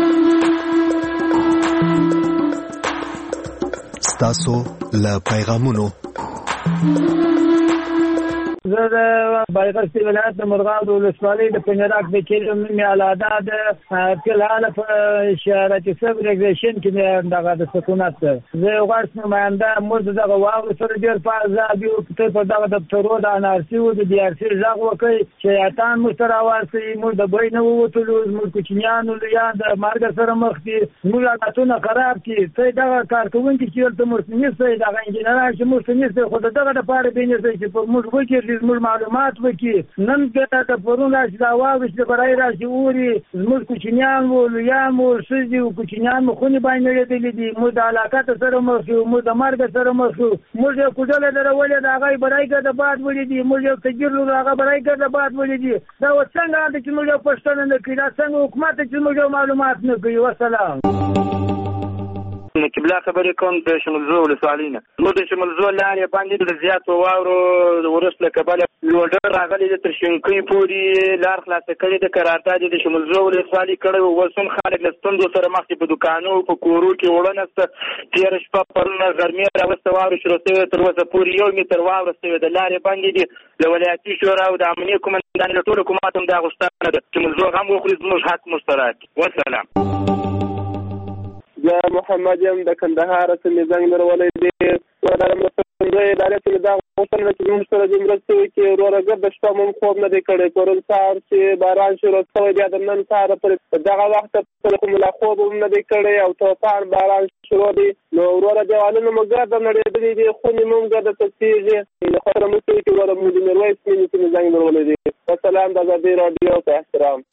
ستاسو له پیغامونو زه د بایغرسي ولایت د مرغاب ولسوالۍ د پنجراک د کلیم مې علاده د فلحال په اشاره صبر ریګریشن کې مې دغه د سکونت زه غواړم نماینده موږ دغه واغ سره ډیر په ازادي او په دغه دفترو د انارسي او د ډي ار سي ځغ وکړي چې اتان مستر اواسي موږ د بینه ووتلو موږ کوچنیانو یا د مارګ سره مخ دي موږ حالتونه خراب کی ته دغه کارکونکو چې ورته مرسنیس دغه انجنیران چې مرسنیس خو دغه د پاره بینه چې په موږ وکړي چې موږ معلومات وکړي. نن که د پرون راشي دا واورې برای راشي اوري زموږ کوچنیان وو لویان وو ښځې وو کوچنیان مو خونې باندې نړېدلي دي. موږ د هلاکت سره مخ یو، موږ د مرګ سره مخ یو. موږ یو کوډله درولې د هغه برای ګرده باد ولیدي، موږ یو کجیر لور هغه برای ګرده باد ولیدي. دا څنګه چې موږ پښتانه نه کړی، دا څنګه حکومت چې موږ معلومات نه کوي. وسلام. قبله خبرې کوم د شمولزو ولسوالۍ نه. موږ د شمولزو لارې باندې د زیات واورو وروسته له کبله لوډر راغلی د تر شینکۍ پورې لار خلاصه کړې د قرارداد د شمولزو ولسوالۍ کړی. اوس هم خلک له ستونزو سره مخ دي، په دوکانو په کورو کې اوړه نشته. تېره شپه پرون غرمې راوسته واورو شروع شوې، تر اوسه پورې 1 متر واوره شوې د لارې باندې دي. د ولایتي شورا او د امنیه قومندان له ټولو حکومت هم دا غوښتنه ده چې شمولزو هم وخوري، زموږ حق مشترک. وسلام. زه محمد یم د کندهار څخه زنګ درولې دي. ورته مرستندوی ادارې ته دا غوښتنه چې موږ سره د مرستې کې وروره ګرد شپه موږ خوب نه دی کړی. پرون سهار چې باران شروع شوی بیا د نن سهار پورې دغه وخت په کوم لا خوب هم نه دی کړی او طوفان باران شروع دی. نو وروره دیوالونه مو ګرد نړېدلي دي، خونې مو ګرد تسیږي. د خبره مو چې وروره موږ د میرویس مینې څخه زنګ درولې دي. والسلام. د ازادي راډیو په احترام.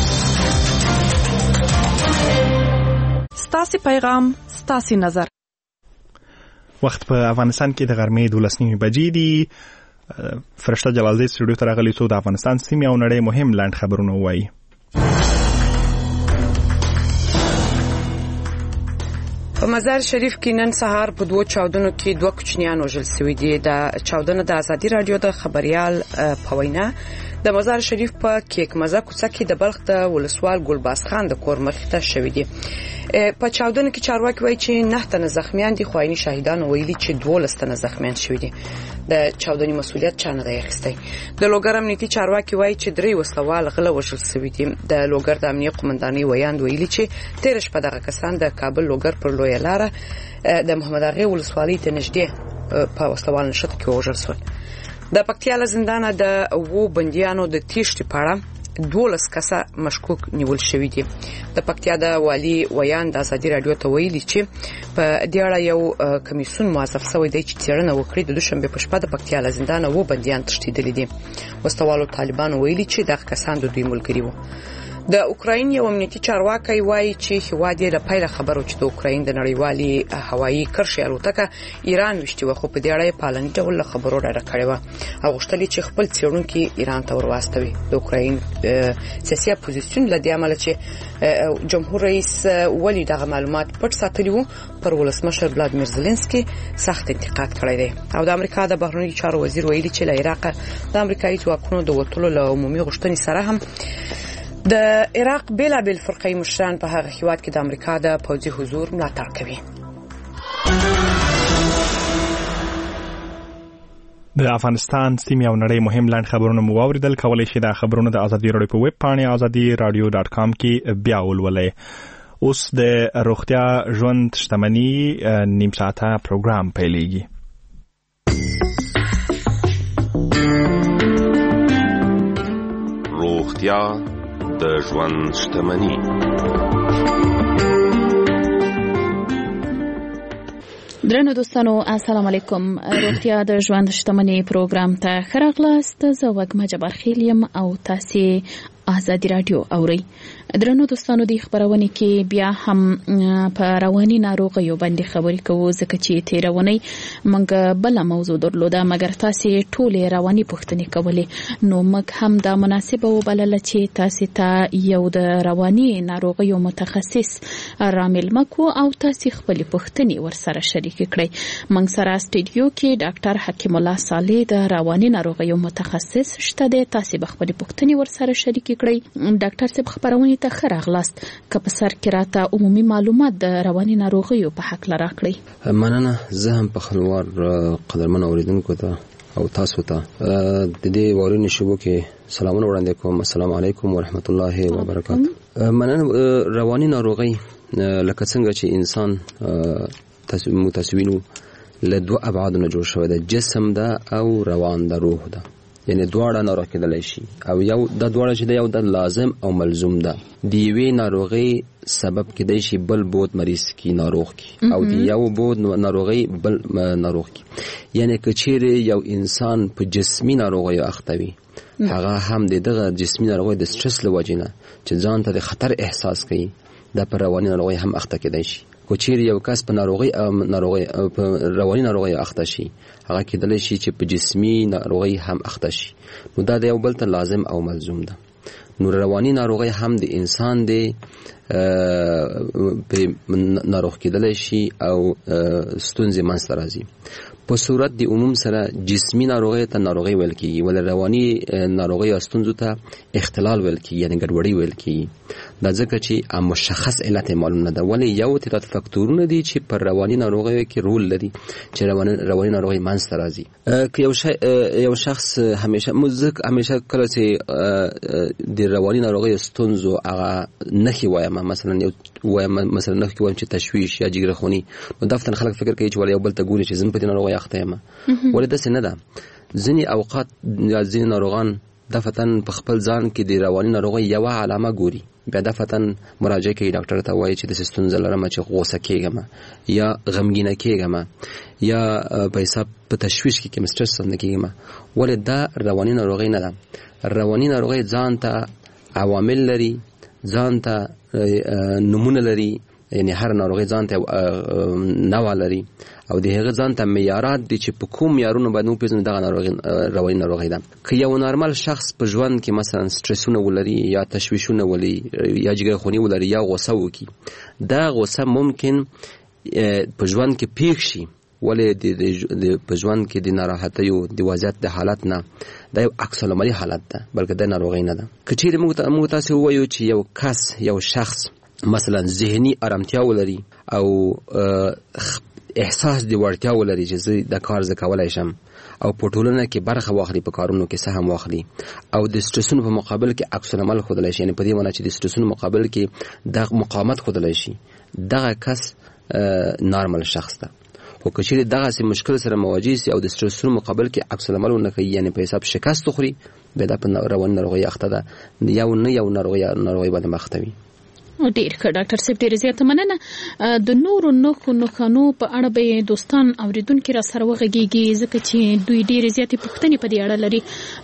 ستاسو پیغام ستاسو نظر. وخت په افغانستان کې د غرمې 12 بجې دي. فرشته جلالزی سټوډیو ته راغلی څو د افغانستان سیمې او نړۍ مهم لاند خبرونه وایي. په مزار شریف کې نن سهار په 2 چاودنو کې 2 کوچنیان وژل شوي دي. د چاودنه د ازادي رادیو د خبريال په وینا د مزار شریف په کیکمزه کوڅه کې د بلخ د ولسوال ګلباز خان د کور مخې ته شوي دي. په چاودنه کې چارواکي وایي چې 9 تنه زخمیان دي، خو عیني شاهدان ویلي چې 12 تنه زخمیان شوي دي. د چاودنې مسؤلیت چا نه دی اخیستی. د لوګر امنیتي چارواکي وایي چې 3 وسلوال غله وژل شوي دي. د لوګر د امنیه قومندانۍ ویاند ویلي چې 13 شپه دغه کسان د کابل لوګر پر لویه لاره د محمد اغه ولسوالۍ ته نږدې په وسلوال نشته کې وژل شول. د پکتیا له زندانه د وو بنديانو د تیښتې په اړه 12 کسه مشکوک نیول شوی دي. د پکتیا د والی ویان د ازادي رادیو ته ویلي چې په دې اړه یو کمیسیون موظف شوی دی چې څېړنه وکړي. د دوشنبه په شپه د پکتیا له زندانه وو بنديان تښتېدلي دي. وسوالو طالبانو ویلي چې دغه کسان د دوی ملګري وو. د اوکراین یو امنیتي چارواکي وایي چې هیواد یې له پیله خبرو چې د اوکراین د نړیوالي هوایي کرښې الوتکه ایران وشتي و، خو په دې اړه پالنې ډول خبرو ډډه کړې و او غوښتل چې خپل څېړونکي ایران ته ورواستوي. د اوکراین سیاسي اپوزیسیون له دې امله چې جمهور رئیس ولی دغه معلومات پټ ساتلی وو پر ولسمشر ولادیمیر زيلنسکي سخت انتقاد کړی دی. او د امریکا د بهرنیو چارو وزیر ویلي چې له عراق د امریکایي ځواکونو د وټولو له عمومي غوښتنې سره هم د عراق بیلابل فرقې مشران په هغه هیواد کې د امریکا د پوځي حضور ملاتړ کوي. د افغانستان سیمې او نړۍ مهم لاند خبرونه مو واوریدل. کولای شئ د خبرونو د ازادي رادیو په ویب پاڼه azadiradio.com کې بیا ولولئ. اوس د روغتیا ژوند شتمنۍ نیم ساعته پروګرام پیلېږي. روغتیا د ژوند شتمنۍ. درنو دوستانو السلام علیکم. روغتیا د ژوند شتمنۍ پروګرام ته ښه راغلاست. زه وږمه جبار خیل یم او تاسې ازادي رادیو اورئ. درنو دوستانو د خبرونه کې بیا هم په رواني ناروغیو باندې خبرې کوو، ځکه چې تیرونی موږ بل موضوع درلوده مګر تاسې ټولې رواني پوښتنې کولې، نو موږ هم دا مناسبه وبلله چې تاسې ته یو د رواني ناروغیو متخصص رامل مکو او تاسې خپل پوښتنې ورسره شریک کړئ. موږ سره سټډیو کې ډاکټر حکیم الله صالح د رواني ناروغیو متخصص شته دی. تاسې به خپل پوښتنې ورسره شریک کړئ. ډاکټر صاحب خبرونه ته ښه راغلاست. که په سر کې راته عمومي معلومات د رواني ناروغیو په حق لرا کړئ. مننه. زه هم په خلوار قدرمن اوریدونکو ته او تاسو ته د دې وارونې شبو کې سلامونه وړاندې کوم. السلام علیکم ورحمت الله وبرکاته. مننه. رواني ناروغي لکه څنګه چې انسان متصوینو له دوه ابعادونو جوړ شوی دی، جسم ده او روان ده، روح ده. یعنی دواړه ناروغ کېدلی شي او یو د دواړه چې د یو د لازم او ملزوم ده د یوې ناروغي سبب کېدای شي بل بود مریض کی ناروغ کی او د یو بود ناروغي بل ناروغ کی یعنی که چیرې یو انسان په جسمي ناروغي اخته وي هغه هم دغه جسمي ناروغي د سټرس له وجې نه چې ځان ته د خطر احساس کوي د پر رواني ناروغي هم اخته کېدای شي کو چیرې یو کس په ناروغي په رواني ناروغي اخته شي هغه کېدلی شي چې په جسمي ناروغي هم اخته شي نو دا د یو بل ته لازم او ملزوم ده نو رواني ناروغي هم د انسان د په ناروغ کېدلی شي او ستونزې منځته راځي په صورت د عموم سره جسمي ناروغي ته ناروغي ویل کیږي ولې رواني ناروغي او ستونزو ته اختلال ویل کیږي یعنی ګډوډي ویل کیږي دا ځکه چې مشخص علت معلوم نه ده ولې یو تعداد فاکتورونه دي چې پر رواني ناروغي کې رول لري چې رواني ناروغي منځته راځي که یو شخص همیشه کله چې د رواني ناروغي ستونزو هغه نخي وایم مثلا نخي وایم چې تشویش یا جګړه خونی نو دفتر خلک فکر کوي چې ولې یو بل ته ګوري چې زم په دې ناروغي اخته یم ولې داسې نه ده ځینې اوقات یا ځینې ناروغان دفتن په خپل ځان کې د رواني ناروغي یو علامه ګوري بیا دفتن مراجعه کوي ډاکټر ته وایي چې د ستونزې لرم چې غوسه کېږم یا غمګینه کېږم یا په حساب په تشویش کې کوم سټرس نه کېږم ولې دا رواني ناروغي نه ده رواني ناروغي ځان ته عوامل لري ځان ته نمونه لري یعنی هر ناروغي ځان ته نوع لري او د هغه ځان ته معیارات دي چې په کوم معیارونو باندې پیژنو دغه ناروغي رواني ناروغي ده که یو نارمل شخص په ژوند کې مثلا سټرسونه ولري یا تشویشونه ولري یا جګړه خونی ولري یا غوسه وکي دا غوسه ممکن په ژوند کې پیښ شي ولې د په ژوند کې د ناراحتیو د وضعیت د حالت نه دا یو عکس العملي حالت ده بلکې د ناروغي نه ده که چیرې موږ تاسو وایو چې یو کس یو شخص مثلا ذهني آرامتیا ولري او احساس دی وړتیا ولري چې زه د کار زکولای شم او په ټولنه کې برخه واخلي په کارونو کې سهم واخلي او د سټرسونو په مقابل کې عکس العمل خودلای شي یعنی په دې معنی چې د سټرسونو مقابل کې د مقاومت خودلای شي دغه کس نارمل شخص ده خو که چیرې دغه سي مشکل سره مواجه سي او د سټرسونو مقابل کې عکس العمل ونه کوي یعنی په حساب شکست خوري به د رواني ناروغي اخته ده یو ناروغي باندې مخته وي ډیر ښه ډاکټر صاحب ډیر زیاته مننه د نورو نښو په اړه به دوستان اوریدونکو را سره وغږیږي ځکه چې دوی ډیر زیاتې پوښتنې په دې اړه لري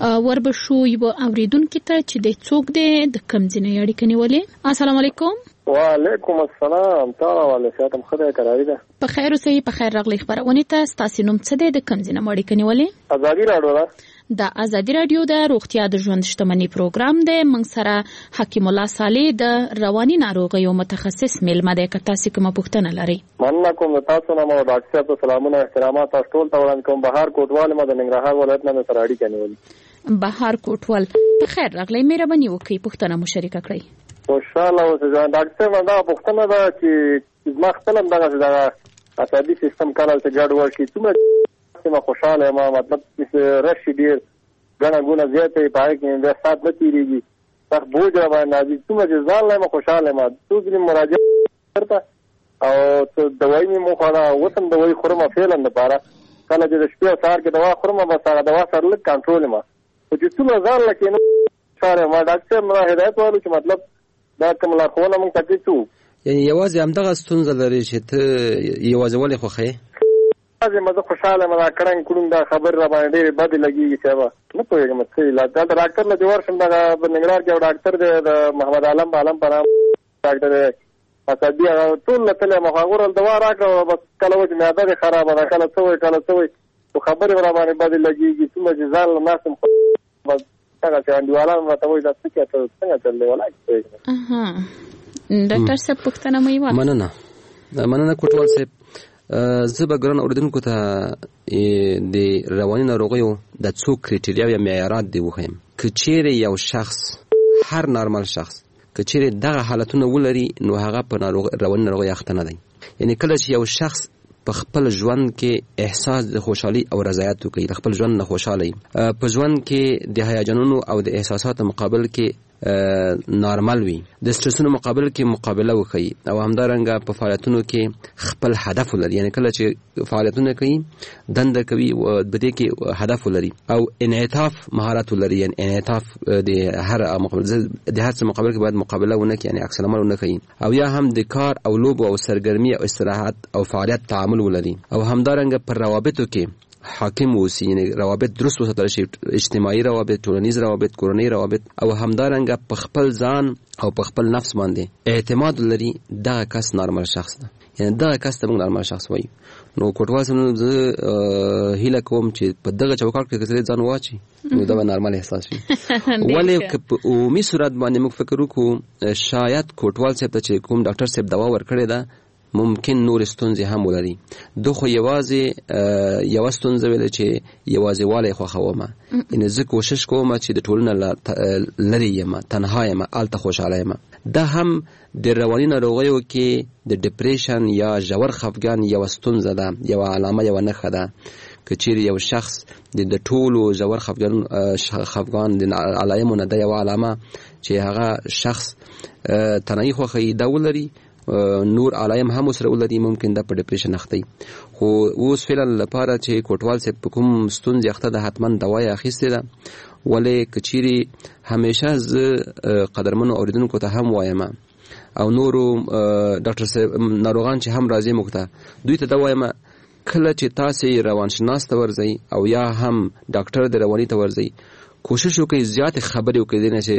وربشو یو اوریدونکو ته چې د څوک د کم ځنې اړیکه نیولې السلام علیکم وعلیکم السلام تاسو ولې خدای کراري ده په خیر اوسئ په خیر راغلی خبرونه ته تاسو نوم څه دی د کم ځنې اړیکه نیولې ازادي راډیو د ازادي رادیو د روغتیا د ژوند شتمنۍ پروګرام دی موږ سره حکیم الله صالح د رواني ناروغیو متخصص میلمه دی که تاسو کومه پوښتنه لرئ مننه کوم تاسو نه مو ډاکټر صاحب سلامونه احترامات تاسو ټول ته وړاندې کوم بهار کوټوال ما د ننګرهار ولایت نه سره اړیکه نیولې بهار کوټوال خیر راغلی مهرباني وکړئ پوښتنه مو شریکه کړئ خوشاله اوسئ ډاکټر صاحب دا پوښتنه ده چې ما خپل دغه عصبي سیستم کله چې ګډ ورشي څومره ما خوشاله ما مطلب چې رشي ډیر غنا غونه زیاتې پای کې د سات نه تیریږي تخ بوج را باندې څومره چې ځان له ما خوشاله ما څو دې مراجعه ورته او څه دوايي مې مخاله وسم دوايي خورم فعلا لپاره کله چې شپه سهار کې دوا خورم بس هغه دوا سره لږ کنټرول ما چې څومره ځان لکه نو سره ما ډاکټر ما هدایت ورکړ چې مطلب دا کوم لا خو نه مونږ تکلیف وو یعنی یوازې همدغه ستونزه لري چې ته یوازې ولې خوښې زه مزه خوشاله ما کړم کوم دا خبر را باندې ډېر بد لګیږي چې نه پوهیږم څه لا دا ډاکټر له جوړ شم دا ننګرهار کې ډاکټر دی د محمد عالم پر ډاکټر اسدی ټول له مخاور دوا راکړه بس کله و چې معده خراب ده کله څه وي خو خبر را باندې بد لګیږي څه ځان له ناسم بس څنګه چې انډیوالان راته وایي دا څنګه چلې ولای ډاکټر صاحب پوښتنه مې وکړه مننه کوټوال صاحب زه به ګران اوریدونکو ته د رواني ناروغیو د څو کرایټریا یا معیارات دی وښیم که چیرې یو شخص هر نارمل شخص که چیرې دغه حالتونه ولري نو هغه په رواني ناروغي اخته نه دی یعنی کله چې یو شخص په خپل ژوند کې احساس د خوشحالي او رضایت کوي د خپل ژوند نه خوشاله په ژوند کې د هیجانونو او د احساساتو مقابل کې نارمل وي د سټرسونو مقابل کې مقابله وکړي او همدارنګه په فعالیتونو کې خپل هدف ولري. یعنی کله چې فعالیتونه کوي دنده کوي او بده کې هدف ولري او انعطاف مهارت ولري. یعنی انعطاف د هر مقابل کې باید مقابله ونه کوي، یعنی عکس العمل ونه کوي. او یا هم د کار او لوب او سرګرمي او استراحت او فعالیت تعامل ولري. او همدارنګه پر روابطو کې حاکم اوسي، یعنی روابط درست وساتل شي، اجتماعي روابط، ټولنیز روابط، کورنۍ روابط. او همدارنګه په خپل ځان او په خپل نفس باندې اعتماد لري. دا کس نارمل شخص ده، یعنی دا کس ته موږ نارمل شخص وایو. نو کوټوال سم زه هیله کوم چې په دغه چوکاټ کې کسره ځان واچي نو دا به نارمل احساس وي. ولې په عمومي صورت باندې موږ فکر وکړو شاید کوټوال صاحب ته چې کوم ډاکټر صاحب دوا ورکړې ده ممکن نور ستونزې هم ولري. دو خو یوازې یو ستونزه ویل چې یوازې والی خوښوم، یعنی زه کوشش کوم چې د ټولنې لرې یم، تنها یم، هلته خوشحاله یم. دا هم د رواني ناروغیو کې د ډپریشن یا ژور خفګان یو ستونزه ده، یو علامه، یو نښه ده. که چیرې یو شخص د ټولو ژور خفګان د علایمو نه ده یو علامه چې هغه شخص تنهایي خوښوي، دا ولري، نور علایم هم سره ولري، ممکن دا په ډپریشن اخته. خو اوس فعلا لپاره چې کوټوال صاحب په کوم ستونزې اخته ده حتما دوا یې اخیستې ده. ولې که چیرې همیشه زه قدرمنو اوریدونکو ته هم وایم او نورو ډاکټر صاحب ناروغان چې هم راځي موږ ته دوی ته دا وایم کله چې تاسې روانشناس ته ورځئ او یا هم ډاکټر د رواني ته ورځئ کوشش وکړئ زیات خبرې وکړئ، نه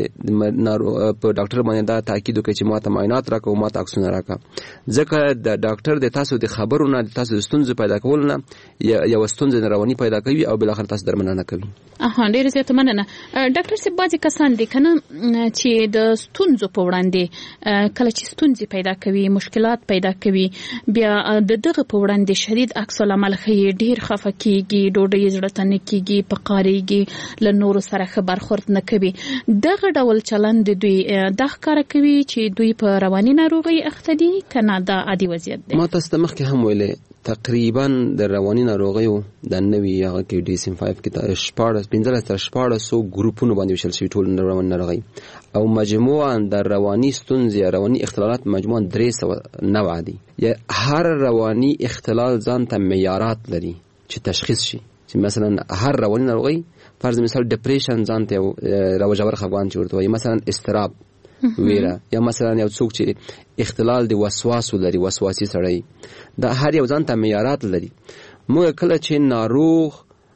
چې په ډاکټر باندې دا تاکید وکړئ چې ماته معاینات راکړه او ماته عکسونه راکړه، ځکه د ډاکټر د تاسو د خبرو نه د تاسو د ستونزې پیدا کول نه یو ستونزه رواني پیدا کوي او بل اخر تاسو درملنه کوي. ډېر زیات مننه. ډاکټر صاحب بعضې کسان دي کنه چې د ستونزو په وړاندې کله چې ستونزې پیدا کوي، مشکلات پیدا کوي، بیا د دغه په وړاندې شدید عکس العمل ښیي، ډېر خفه کیږي، ډوډۍ زړه ته نه کیږي، پقاریږي، له نورو سره ښه برخورد نه کوي. دغه ډول چلند دوی دا ښکاره کوي چې دوی په رواني ناروغۍ اخته دي که نه دا عادي وضعیت دی؟ ما تاسو ته مخکې هم ویلې تقریبا د رواني ناروغیو د نوي هغه کې DSM-5 کې 15 تر 1400 ګروپونو باندې ویشل شوي ټول رواني ناروغۍ او مجموعاً د رواني ستونزې رواني اختلالات مجموعاً 309 دي. هر رواني اختلال ځان ته معیارات لري چې تشخیص شي، چې مثلا هر رواني ناروغي فرض مثال ډپریشن ځان ته یو ژور خفګان چې ورته وایي، مثلا اضطراب، ویره، یا مثلا یو څوک چې اختلال د وسواس لري، وسواسي سړی، دا هر یو ځان ته معیارات لري. موږ کله چې ناروغ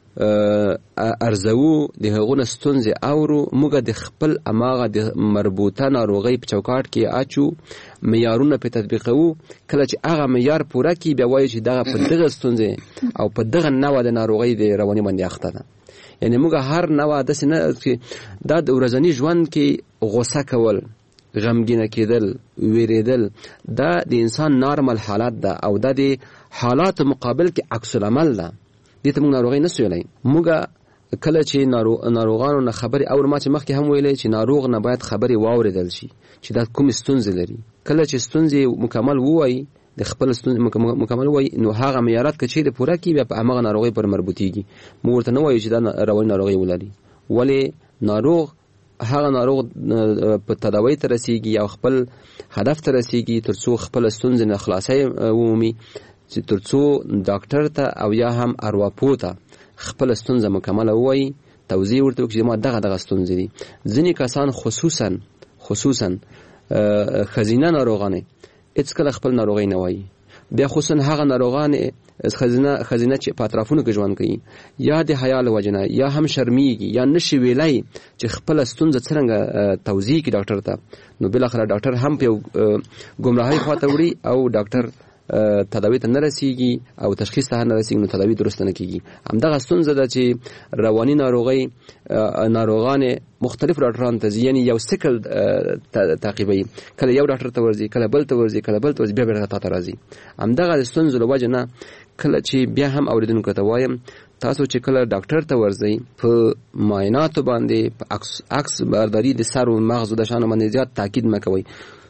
ارزو د هغو ستونزې اورو موږ د خپل اماغه د مربوطه ناروغۍ په چوکاټ کې اچو، معیارونه په تطبیقو. کله چې هغه معیار پوره کی بیا وایي چې دا په دغه ستونزې او په دغه نوع د ناروغۍ د رواني باندې اخته ده. یعنی موږ هر نوع داسې نه دا د ورځني ژوند کې غوسه کول، غمګینه کېدل، ویریدل، دا د انسان نارمل حالات ده او دا د حالات مقابل کې عکس العمل ده. دې ته موږ ناروغي نه سویلای. موږ کله چې ناروغانو نه خبرې او ما چې مخکې هم ویلې چې ناروغ نه باید خبرې واوریدل شي چې دا کوم ستونزې لري. کله چې ستونزې مکمل ووایي، د خپل ستونزې مکمل وایي، نو هغه معیارات که چیرې پوره کړي بیا په هماغه ناروغۍ پر مربوطېږي. موږ ورته نه وایو چې دا رواني ناروغي ولري. ولې ناروغ هغه ناروغ په تداوی ته رسیږي او خپل هدف ته رسیږي تر څو خپل ستونزې نه خلاصي ومومي، چې تر څو ډاکټر ته او یا هم ارواپوه ته خپل ستونزه مکمله ووایي، توضیح ورته وکړي چې ما دغه ستونزې دي. ځینې کسان خصوصا خزینه ناروغانې هېڅکله خپل ناروغۍ نه وایي. بیا خصوصا هغه ناروغانې خزینه چې په اطرافونو کې ژوند کوي، یا د حیا له وجې نه، یا هم شرمیږي، یا نشي ویلی چې خپله ستونزه څرنګه توضیح کړي ډاکټر ته، نو بالاخره ډاکټر هم په یو ګمراهۍ خواته وړي او ډاکټر تداوی ته نه رسیږي او تشخیص ته نه رسیږي، نو تداوی درست نه کیږي. همدغه ستونزه ده چې رواني ناروغۍ ناروغان مختلف ډاکټرانو ته ځي، یعنی یو سیکل تعقیبوي، کله یو ډاکټر ته ورځي، کله بل ته ورځي، کله بل ته ورځي، بیا بیرته تا ته راځي. همدغه ستونزو له وجې نه کله چې بیا هم اوریدونکو ته وایم تاسو چې کله ډاکټر ته ورځئ په معایناتو باندې په عکس برداري د سر او مغز د شانو باندې زیات تاکید مه کوئ.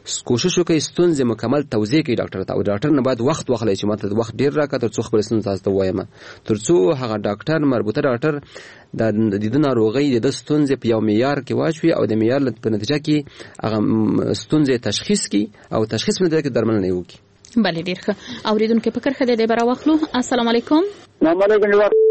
کوشش وکړئ ستونزې مکمل توضیح کړئ ډاکټر ته، او ډاکټر نه باید وخت واخلئ چې ماته وخت ډیر راکړه تر څو خپل ستونزې تاسو ته ووایم، تر څو هغه ډاکټر مربوطه ډاکټر د دې ناروغۍ د ستونزې په یو معیار کې واچوي او د معیار په نتیجه کې هغه ستونزې تشخیص کړي او تشخیص په نتیجه کې درملنه وکړي. بله ډیر ښه. اوریدونکو په کرخه د برا واخلو. السلام علیکم. السلام علیکم.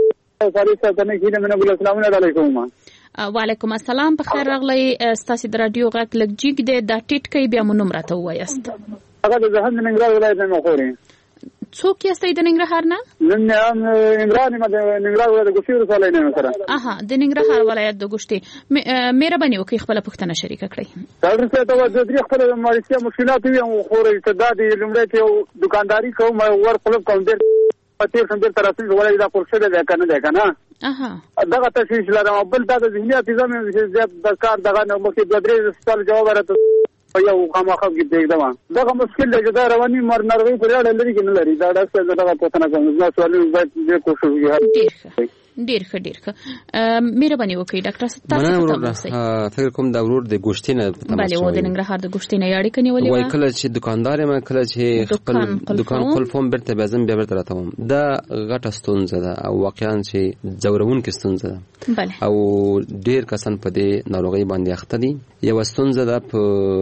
وعلیکم السلام. په خیر راغلی. ستاسو د رادیو غږ لږ جګ دی، دا ټیټ کوي، بیا مو نوم راته ووایاست. هغه د زهند ننګرهار ولایت نه مخوري. څوک یاستئ د ننګرهار نه؟ ننګرهار نه، د ننګرهار ولایت د ګوشتي ولسوالۍ نه سره. د ننګرهار ولایت د ګوشتي. مهرباني وکړئ خپل پوښتنه شریکه کړئ. ډاکټر صاحب دا د دې خپل مالي مشکلات وي او خوري ته د لمړی ته دکانداري کوم ور خپل کوم ډیر پاتې خندل تر اصل ولایت دا پرشه ده کنه ده کنه. دغه تشویش لرم. بل دا د ذهنیت نظام زیات د کار دغه نو مخکې د درې سوال جواب راته یو خامخا کې دیږم. دغه مشکل دی چې دا رواني مرنروي پر اړه لري کې نه لري. دا ډاکټر دغه پوښتنه کوم. دا سوالونه باید دې کوشش وکړي. ډیر ښه. مهرباني وکړئ ډاکټر صاحب تاسو فکر کوم دا ورور د ګوشتي نه بله و د ننګرهار د ګوشتي نه اړیکه نیولې وای کله چې دکاندار یم کله چې خپل دکان قلفوم برته بازم بیا برته راتوم. دا غټه ستونزه ده او واقعا چې ځورونکې ستونزه ده او ډیر کسان په دې ناروغي باندې اخته دي. یو ستونزه ده په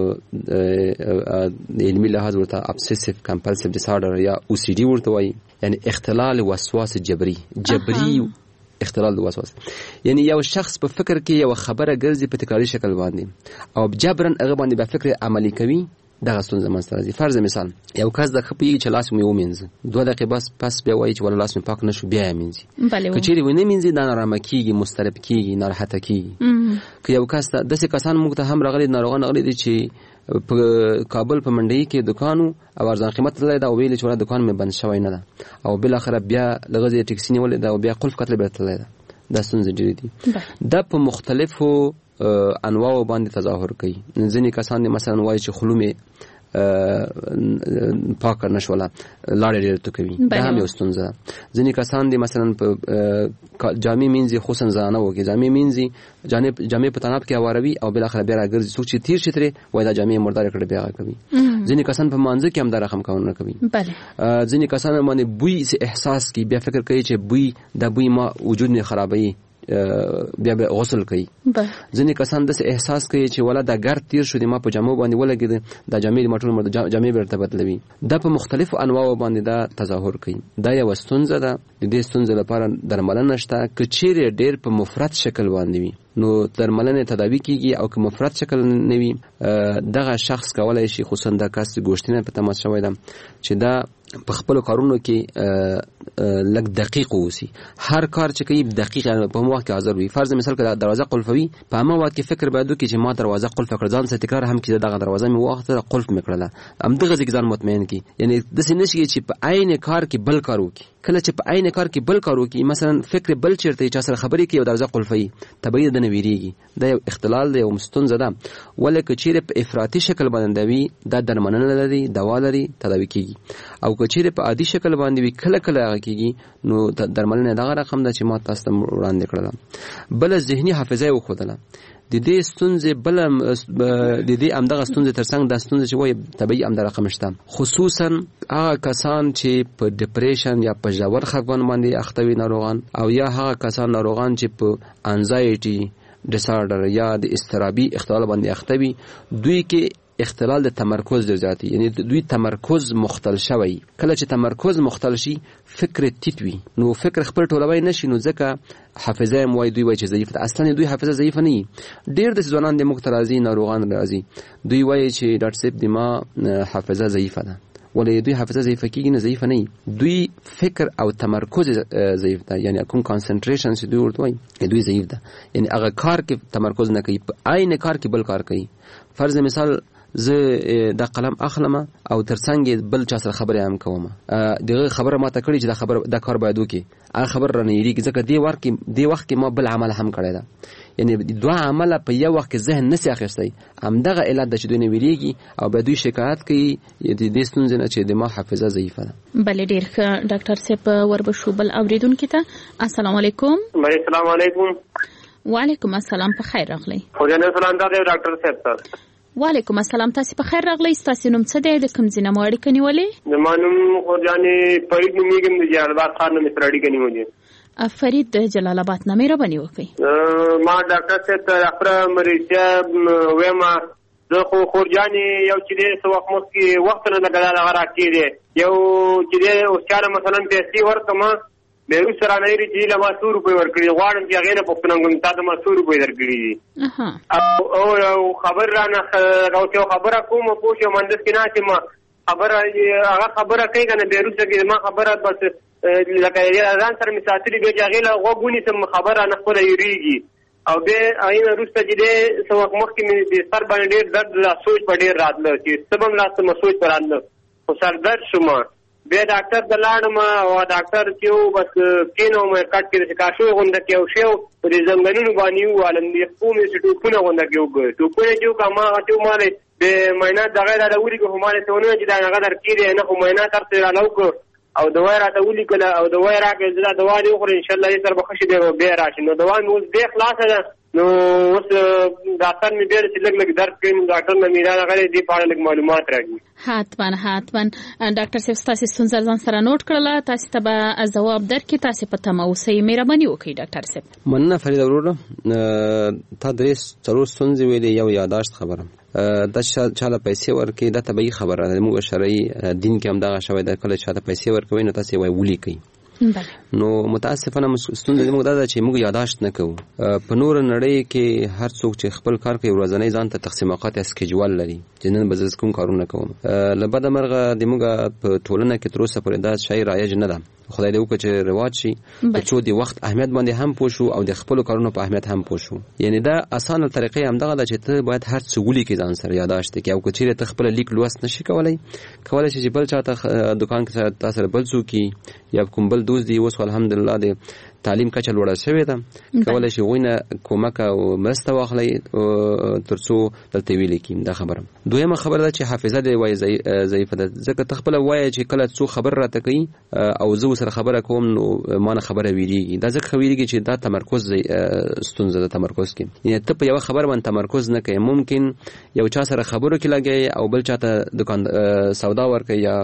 علمي لحاظ ورته ابسیسیو کمپلسیو ډیسارډر یا او سی ډي ورته وایي، یعنی اختلال وسواس جبري اختلال د وسواس. یعنی یو شخص په فکر کې یو خبره ګرځي په تکراري شکل باندې او جبرن هغه باندې به فکر عملی کوي. دغه ستونزه منځته راځي. فرض مثال یو کس د خپې چې لاس مې ومینځي 2 دقیقې بس پس بیا وایي چې ولا لاس مې پاک نشو بیا یې مینځي. که چیرې ونه مینځي دا نارامه کیږي، مضطرب کیږي، ناراحته کیږي. که یو کس داسې کسان موږ ته هم راغلي ناروغان راغلي دي چې په کابل په منډي کې دکانو او ارزان قیمت لري دا ویل چې ولا دکان مې بند شوی نه ده او بل اخر بیا لغزه ټیکسي نیولې دا او بیا قلف کتل بیرته ده. دا ستونزې ډېرې دي. دا په مختلفو انواعو باندې تظاهر کوي. ځینې کسان مثلا وایي چې خلومې پاک نشوله لاړې ډېر تو کوي. دا هم یو ستونزه ده. ځینې کسان دي مثلا په جامې مینځي خصوصا زنانه وکړي جامې مینځي جامې په تناب کې اواروي او بل اخر بیا راګرځي څوک چې تیر شي ترې وایي دا جامې مردار کړي بیا کوي. ځینې کسان په مانځه کې هم دا رقم کارونه کوي. ځینې کسان باندې بوی سي احساس کوي، بیا فکر کوي چې بوی دا بوی ما وجود نه خرابوي، بیا به غسل کوي. ځینې کسان د احساس کوي چې ولا دا ګرد تیر شو د ما په جامو باندې ولګید دا جامې ماټول جامې برته بدلوي. دا په مختلفو انواعو باندې دا تظاهر کوي. دا یو ستونزه ده. د دې ستونزې لپاره درملنه شته. که چیرې ډېر په مفرط شکل باندې وي نو درملنه تداوی کیږي او که مفرط شکل نه وي دغه شخص کولای شي خصوصا د کس ګوشتنه په تماس شوی ده چې دا په خپل کارونو کې لږ دقیق اوسي. هر کار چې کوي دقیق په وخت کې حاضر وي. فرض مثال کړه دروازه قلفوي په هغه وخت کې فکر باید وکړي چې ما دروازه قلف کړ ځان څخه تکرار هم کړه دغه دروازه مې وخت قلف مې کړله هم دغه ځان مطمئن کی. یعنی د سې نشي چې په عین کار کې بل کار وکړي. کله چې په عین کار کې بل کار وکړي مثلا فکر بل چیرته چې سره خبرې کوي او دروازه قلفوي تبعید د نویریږي. دا یو اختلال دی او مستونزه ده. ولکه چیرې په افراطي شکل باندې وي دا درملنه لري، دوا لري، تداوی کیږي. او که چیرې په عادي شکل باندې وي کله کله هغه کیږي نو درملنه دغه رقم ده چې ما تاسو ته وړاندې کړل. بل ذهني حافظه یې وښودله. د دې ستونزې بل د دې امدغه ستونزې ترڅنګ د ستونزې چې وایي طبيعي امدغه رقم شته، خصوصا هغه کسان چې په ډیپریشن یا په ژور خفګان باندې اخته وي ناروغان او یا هغه کسان ناروغان چې په انزایټي ډیسارډر یا د اضطرابي اختلال باندې اخته وي. دوی کې اختلال د تمرکز ډیر زیاتی، یعنی دوی تمرکز مختل شوی. کله چې تمرکز مختل شي فکر تیت وي نو فکر خپل ټولوي نشي نو ځکه حافظه موي دوی وایي چې ضعیف ده. اصلا دوی حافظه ضعیف نه دي. ډیر د ځوانان د مختلازي ناروغان راځي دوی وایي چې ډاکټر صاحب د ما حافظه ضعیفه ده. ولې دوی حافظه ضعیفه کیږي نه ضعیفه نه دوی فکر او تمرکز ضعیف ده. یعنی کوم کانسنټریشن چې دوی ورته وایي دوی ضعیف ده. یعنی هغه کار کې تمرکز نه کوي، په عین کار کې بل کار کوي. فرض مثال زه د قلم اخلم او ترڅنګ بل چا سره خبرې هم کوم. دغه خبره ما ته کړی چې دا کار باید وکړي. هغه خبر را نه یریږي ځکه دی وخت کې ما بل عمل هم کړی ده. یعنی دوه عمل په یو وخت کې ذهن نسی اخیستی. همدغه علت د چې دوی نه ویریږي او به دوی شکایت کوي د دې ستونزې نه چې د ما حافظه ضعیفه ده. بل ډیر ښه ډاکټر صاحب وربشو بل اوریدونکو ته السلام علیکم. السلام علیکم. وعلیکم السلام. په خیر راغلی. خو جنې سلام دا ډاکټر صاحب ته وعلیکم السلام. تاسو په خیر راغلی. تاسو نوم څه دی؟ د کوم ځای نه مو اړیکه نیولې؟ زما نوم خورجانې فرید نومیږم، د جلال آباد ښار نه مې سره اړیکه نیولې. فرید د جلال آباد نه مهرباني وکړئ. ما ډاکټر صاحب ته خپله مریضه ویمه، زه خو خورجانې یو چې دی څه وخت مخکې وخت نه لږه دغه راکېدی، یو چې دی اوس چاله مثلا پیسې ورکړم بیا وروسته رانه هېرې چې له ما 100 روپۍ ورکړي، غواړم چې هغې نه پوښتنه وکړم تا ته ما 100 روپۍ درکړي دي. او خبر رانه یو خبره کوم پوه شو مندس کې ناست یم، هغه خبره کوي که نه بیا وروسته کې زما خبره بس لکه ځان سره مې ساتلي بیا چې هغې له غوږ ونیسم خبره رانه خپله هېرېږي. او بیا هغې نه وروسته چې دی څه وخت مخکې مې د سر باندې ډېر درد لا سوچ په ډېر راتله چې څه به م لاسته مه سوچ په راتله، خو سر درد شوم. بیا ډاکټر ته لاړم او ډاکټر چې و بس کېنوم کټ کې داسې کاشوی غونډه کې یو شی و په دې زنګنونو باندې ووالم، د خپو مې داسې ټوپونه غونډه کې وکړ، ټوپونه چې وکړه هماغه چې ومالې د معاینات دغه یې راته ولیکړو، خو مالې څه ونه چې دا هغه درکېدی نه، خو معاینات هر څه یې راله وکړو او دوا یې راته ولیکله او دوا یې راکړې، زه دا دوا دې وخورې انشاءالله دې سره به ښه شي بیا راشي. نو دوا مې اوس بیا خلاصه ده، نو اوس ډاکټر مې بیا چې لږ درد کوي، نو ډاکټر نه مې دا هغه دې په اړه لږ معلومات راکړي. حتما ډاکټر صاحب ستاسو ستونزه ځان سره نوٹ کړله، تاسو ته به ځواب درکړي، تاسو په تمه اوسئ. مهرباني وکړئ ډاکټر صاحب. مننه فرید وروره، تا درې څلور ستونزې ویلې، یو یاداشت خبره دا چاله پیسې ورکړي دا طبیعي خبره ده، موږ شرعي دین کې هم دغه شوی ده، کله چاته پیسې ورکوي نو تاسو یې ولیکئ. نو متاسفانه ستونزه موږ دا ده چې موږ یاداشت نه کوو. په نور نړۍ کې هر څوک چې خپل کار کوي ورځنی ځان ته تقسیم اوقات اسکیجول لري چې نن به زه کوم کارونه کوم. له بده مرغه د موږ په ټولنه کې تر اوسه پورې دا شی رایج نه ده، خدای دې وکړي چې رواج شي چې د وخت اهمیت باندې هم پوه شو او د خپل کارونو په اهمیت هم پوه شو. یعنی دا اسانه طریقې هم دغه ده چې ته باید هر څه ولیکې ځان سره یاداشت کې، او که چیرې ته خپل لیک لوست نشي کولای شي چې بل چاته دکان کې تاسو سره بل څوک یا کوم بل دوست دی، اوس الحمدلله د تعلیم کچه لوړه شوې ده، کولای شي غوینه کومک او مرسته واخلي ترڅو دلته ویل کېم. دا خبره دویمه خبره ده چې حافظه دې وایي ضعیفه ده، ځکه ته خپل وایي چې کله څو خبر راته کوي او زه سره خبره کوم نو ما نه خبره ویریږي، دا ځکه ویریږي چې دا تمرکز ستونزه ده تمرکز کې، یعنی ته په یو خبر باندې تمرکز نه کوي، ممکن یو چا سره خبرو کې لګي او بل چاته دکان سودا ورکوي یا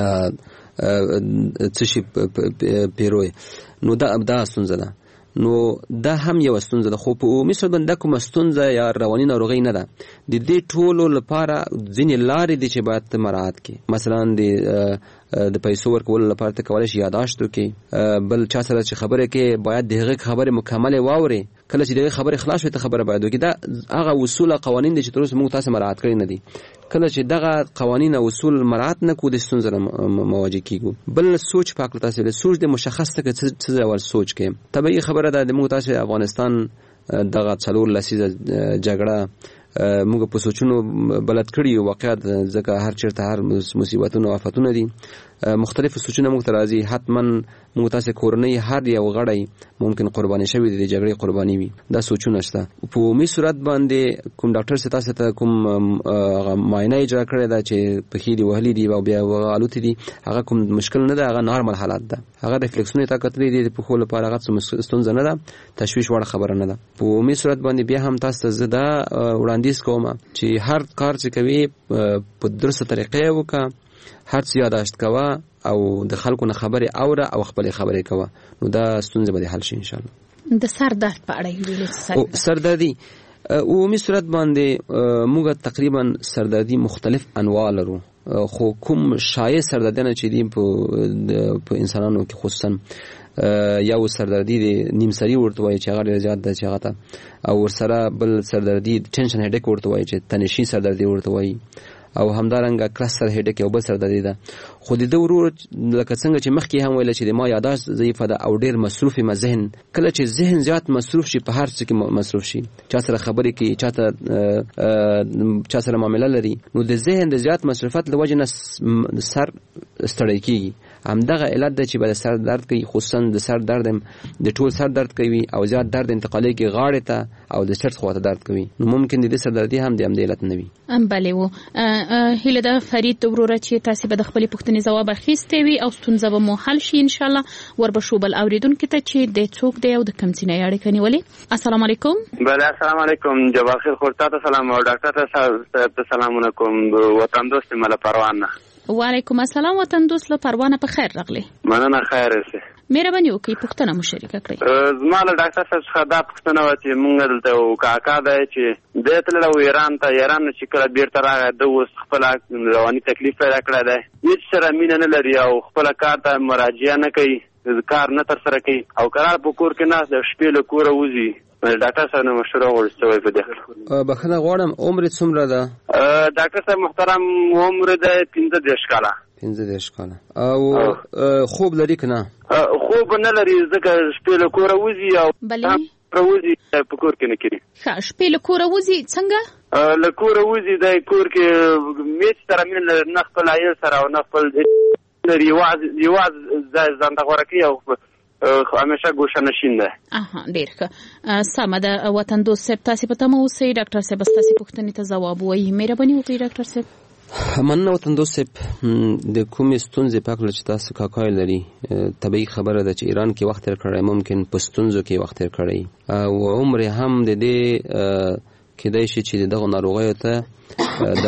څه شي پیروي، نو دا ستونزه ده. نو دا هم یو ستونزه ده، خو په عمومي صورت باندې کومه ستونزه یا رواني ناروغي نه ده. د دې ټولو لپاره ځینې لارې دي چې باید مراعات کړي، مثلا د پیسو ورکولو لپاره ته کولای شي یاداشت وکړي، بل چا سره چې خبره کې باید د هغې خبرې مکمله واوري، کله چې د هغې خبرې خلاص وي ته خبره باید وکړي. دا هغه اصول قوانین دي چې تر اوسه موږ تاسو مراعات کړي نه دي. کله چې دغه قوانین او اصول مراعات نه کوو د ستونزو سره مواجه کیږو. بل سوچ پاک تاسو له سوچ د مشخص ته څه ډول سوچ کې طبيعي خبره ده. د موږ تاسو افغانستان دغه څلور لسیزه جګړه موږ په سوچونو بلد کړی واقعیت، ځکه هر چیرته هر مصیبتونه او آفتونه دي، مختلف سوچونه موږ ته راځي، حتما موږ تاسو کورنۍ هر یو غړی ممکن قرباني شوی د جګړې قرباني وي، دا سوچونه شته. په عمومي صورت باندې کوم ډاکټر تاسو ته کوم معاینه اجرا کړی دا چې په خېدي وهلي دي او بیا غالوت دي، هغه کوم مشکل نه ده، هغه نارمل حالت ده، هغه ریفلیکسونه طاقت لري د په خو لپاره هغه ستونزه نه ده، تشویش وړ خبره نه ده. په عمومي صورت باندې بیا هم تاسو ته زده وړاندیز کوم چې هر کار چې کوي په درسته طریقې وکړه، هر څه یاداشت کوه او د خلکو نه خبرې اوره او خپل خبرې کوه، نو دا ستونزه به حل شي ان شاء الله. د سر درد په اړه ویل سردردي عمومي صورت باندې موږ تقریبا سردردي مختلف انواع لرو، خو کوم شایع سردردونه چې دي په انسانانو کې خصوصا یو سردردي د نیم سری ورته وایي چې هغه ډېر زیات ده چې هغه ته، او ورسره بل سردردي ټینشن هډیک ورته وایي چې تنشي سردردي ورته وایي، او همدارنګه کلستر هډیک یو بل سردردي ده. خو د ورور لکه څنګه چې مخکې هم ویل چې د ما یاداشت ضعیفه ده او ډېر مصروف یم ذهن، کله چې ذهن زیات مصروف شي په هر څه کې مصروف شي، چا سره خبرې کوي، چا سره معامله لري، نو د ذهن د زیات مصروفیت له وجې نه سر ستړی کېږي همدغه علت د چې به سر درد کوي، خصوصا د سر درد د ټول سر درد کوي او زیات درد انتقالي کې غاړه ته او د چرت خواته درد کوي، نو ممکن د سر دردي هم د علت نه وي. بله و هیله د فرید وروره چې تاسو به د خپل پوښتنې جواب اخیستې وي او ستونزه به مو حل شي ان شاء الله. وربشو بل اوریدونکو ته چې د څوک دی او د کوم ځای اړیکه نیولې. السلام علیکم. بله السلام علیکم. جواب خیر خورتا ته سلام او ډاکټر ته سلامونه کوم. وطن دوست مله پروانه. وعلیکم السلام وطن دوست له پروانه په خیر راغلی. مننه خیر اوسه. مهرباني وکړئ پوښتنه مو شریکه کړئ. زما له ډاکټر صاحب څخه دا پوښتنه وه چې مونږ دلته یو کاکا دی چې دی تللی و ایران ته، ایران نه چې کله بیرته راغی ده اوس خپله رواني تکلیف پیدا کړی دی، هېڅ سره مینه نه لري او خپله کار ته مراجعه نه کوي، کار نه ترسره کوي او قرار په کور کې ناست د شپې له کوره وځي. ډاکټر صاحب نه مشوره غواړم څه وایي په دې اړه. بخښنه غواړم عمر څومره ده؟ ډاکټر صاحب محترم عمر دی 15 کاله. 15 کاله. او خوب لري که نه؟ خوب نه لري ځکه شپې له کوره وځي او وځي په کور کې نه کوي. ښه شپې له کوره وځي څنګه؟ له کوره وځي د کور کې هېڅ سره مینه لري، نه خپل عیال سره او نه خپل لري، یوازې ځان ته غوره کوي او همیشه ګوشه نشین ده. ډېر ښه سمه ده. وطن دوست صاحب تاسې په تمه اوسئ، ډاکټر صاحب ستاسې پوښتنې ته ځواب وایي. مهرباني وکړئ ډاکټر صاحب. مننه وطن دوست صاحب. د کومې ستونزې په هکله چې تاسو کاکای لري، طبیعي خبره ده چې ایران کې وخت تېر کړی، ممکن په ستونزو کې وخت تېر کړی او عمر هم د دې کېدای شي چې دغه ناروغیو ته د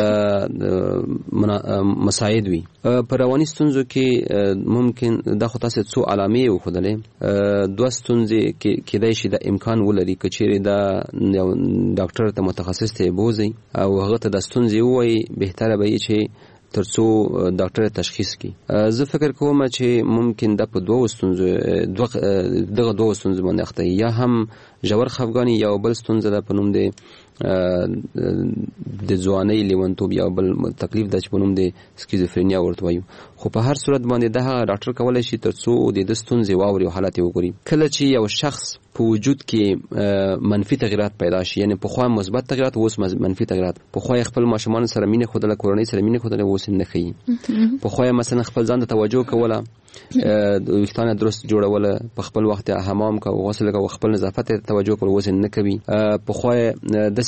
مساعد وي. په رواني ستونزو کې ممکن دا خو تاسو څو علامې وښودلې، دوه ستونزې کېدای شي د امکان ولري که چیرې دا ډاکټر ته متخصص ته بوزي او هغه ته د ستونزې ووایي، بهتره به وي چې ترڅو ډاکټر تشخیص کړي. زه فکر کوم چې ممکن دا په دوه ستونزو باندې اخته، یا هم ژور خفګان یا بل ستونزه ده په نوم د ځوانۍ لیونتوب یا بل تکلیف ده چې په نوم د سکیزوفرینیا ورته وایو. خو په هر صورت باندې دا ډاکټر کولی شي ترڅو د ستونزې واوري او حالت یې وګوري. کله چې یو شخص په وجود کې منفي تغیرات پیدا شي، یعنی پخوا مثبت تغیرات اوس منفي تغیرات، پخوا خپل ماشومان سره مینه ښودله، کورنۍ سره مینه ښودله، اوس نه ښیي. پخوا مثلا خپل ځان ته توجه کوله، ویښتانه درست جوړوله، په خپل وخت حمام کوه، غسل کوه، خپل نظافت ته توجه کوله، اوس نه کوي. پخوا داسې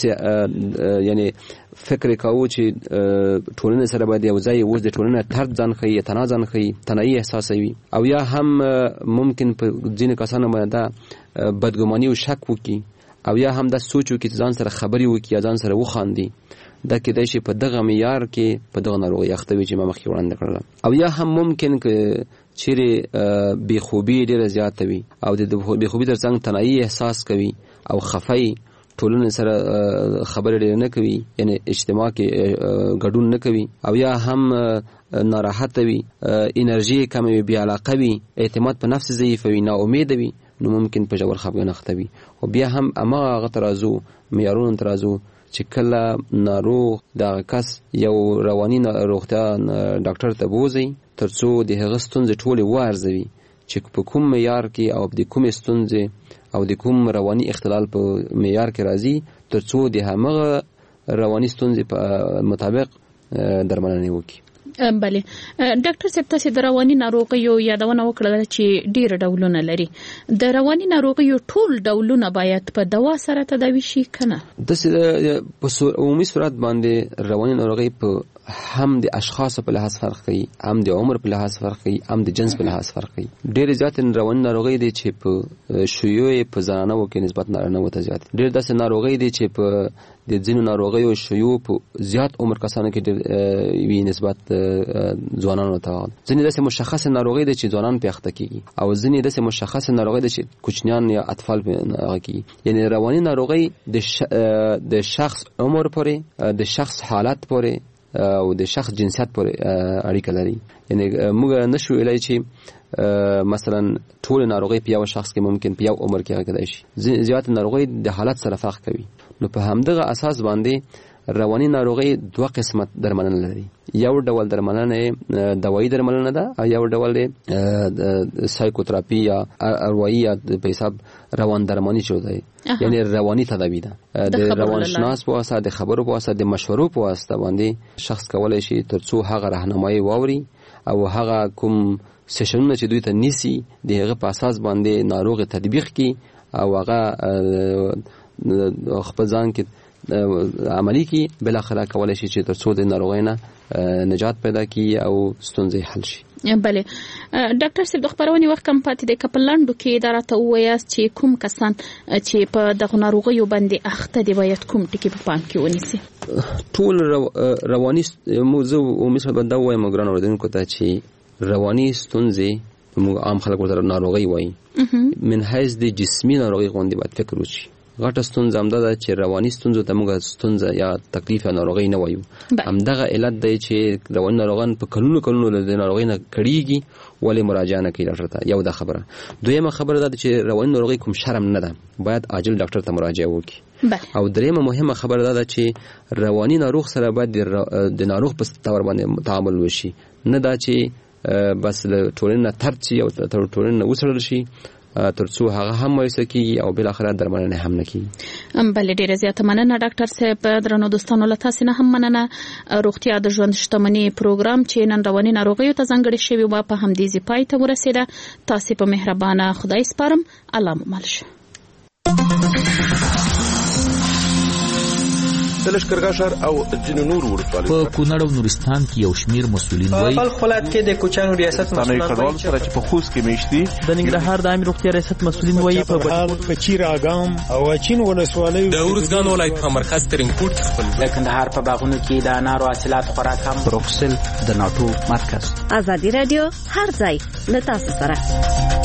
یعنی فکر کوو چې ټولنه سره باید یو ځای، اوس د ټولنه طرد ځان ښیي، تنها ځان ښیي، تنهایي احساسوي. او یا هم ممکن په ځینې کسانو باندې دا بدګماني او شک وکړي او یا هم دا سوچ وکړي چې ځان سره خبرې وکړي یا ځان سره وخاندي. دا کېدای شي په دغه معیار کې په دغه ناروغۍ اخته وي چې ما مخکې وړاندې کړله. او یا هم ممکن که چیرې بېخوبي ډېره زیاته وي او د بېخوبي تر څنګ تنهایي احساس کوي او خفه ټولنې سره خبرې ډېر نه کوي، یعنی اجتماع کې ګډون نه کوي. او یا هم ناراحته وي، انرژي کمه وي، بې علاقه وي، اعتماد په نفس ضعیفه وي، ناامیده وي، نو ممکن په ژور خفګان اخته وي. او بیا هم هماغه ترازو معیارونو ترازو چې کله ناروغ دغه کس یو رواني روغتیا ډاکټر ته بوزي ترڅو د هغه ستونزې ټولې وارزوي چې په کوم معیار کې او د کومې ستونزې او د کوم رواني اختلال په معیار کې راځي، ترڅو د همغه رواني ستونزې په مطابق درملنه وکړي. بله ډاکټر صاحب تاسو د رواني ناروغیو یادونه وکړه چې ډېر ډولونه لري. د رواني ناروغیو ټول ډولونه باید په دوا سره تداوي شي کنه؟ داسې په عمومي صورت باندې رواني ناروغي په هم د اشخاص په لحاظ فرق کوي، هم د عمر په لحاظ فرق کوي، هم د جنس په لحاظ فرق کوي. ډېر زیات رواني ناروغي دي چې په شیوع په زنانو کې نسبت نارینه‌و ته زیات. ډېر داسې ناروغي دي چې په د ځینو ناروغیو شیوع په زیات عمر کسانو کې ډېر وي نسبت ځوانانو ته. ځینې داسې مشخص ناروغي دي چې ځوانان په اخته کیږي او ځینې داسې مشخص ناروغي دي چې کوچنیان یا اطفال په اخته کیږي. یعنی رواني ناروغي د شخص عمر پورې، د شخص حالت پورې او د شخص جنسیت پورې اړیکه لري. یعنی موږ نشو ویلای چې مثلا ټول ناروغي په یو شخص کې ممکن په یو عمر کې راځي شي. زیات ناروغي د حالت سره فرق کوي. نو په همدغه اساس باندې رواني ناروغي دوه قسمه درملنه لري. یو ډول درملنه دوايي درملنه ده او یو ډول سایکوتراپي یا اروايي یا په حساب روان درمانی شو دی. یعنی رواني تداوی ده. د روانشناس په واسطه، د خبرو په واسطه، د مشورو په واسطه باندې شخص کولای شي ترڅو هغه راهنمایي واوري او هغه کوم سیشنونه چې دوی ته نیسی دغه په اساس باندې ناروغ تطبیق کی او هغه خپل ځان کې عملی کی بل اخره کولای شي چې ترڅو د ناروغۍ نه نجات پیدا کی او ستونزې حل شي. بله ډاکټر صاحب د خبرونې وخت کم پاتې د کپلانډو کې اداره ته وایاست چې کوم کسان چې په دغه ناروغیو باندې اخته دي باید کوم ټکي په پام کې ونیسي؟ ټول رواني موضوع او مثال باندې وایم ګران اوریدونکو ته چې رواني ستونزې موږ عام خلک ورته ناروغي وایي من حیث د جسمي ناروغي غوندې باید فکر وشي. غټه ستونزه هم ده چې رواني ستونزو ته موږ ستونزه یا تکلیف یا ناروغي نه وایو. همدغه علت دی چې رواني ناروغان په کلونو د ناروغي نه کړيږي ولې مراجعه نه کوي ډاکټر ته. یو دا خبره. دویمه خبره ده چې رواني ناروغي کوم شرم نه ده، باید عاجل ډاکټر ته مراجعه وکړي. او دریمه مهمه خبره ده چې رواني ناروغ سره باید د ناروغ په تور باندې تعامل وشي، نه دا چې بس ټولنه ترڅي او ټولنه وسړل شي ترڅو هغه هم وایسکی او بل اخر درملنه هم نکي. بل ډیره زیاته مننه ډاکټر صاحب. درنو دوستانو له تاسو نه هم مننه. روغتیا د ژوند شتمنۍ پروګرام چې نن رواني ناروغیو ته ځانګړی شوی و په همدې پای ته ورسیده. تاسو په مهربانه خدای سپارم. الله مو مل شه. د لشکرګاه او ځینو نور ولسوالیو په کونړ او نورستان کې یو شمیر مسولین وایي په خپلات کې د کوچانو ریاست مسولین وایي چې په خوست کې میشتي د ننګرهار د عامه روغتیا ریاست مسولین وایي په بهار په چیراګام او اچین ولسوالیو د ورزګان ولایت په مرکز ترینکوټ خپل د کندهار په باغونو کې د انارو حاصلات خورا کم. بروکسل د ناتو مرکز. ازادي رادیو هر ځای له تاسو سره.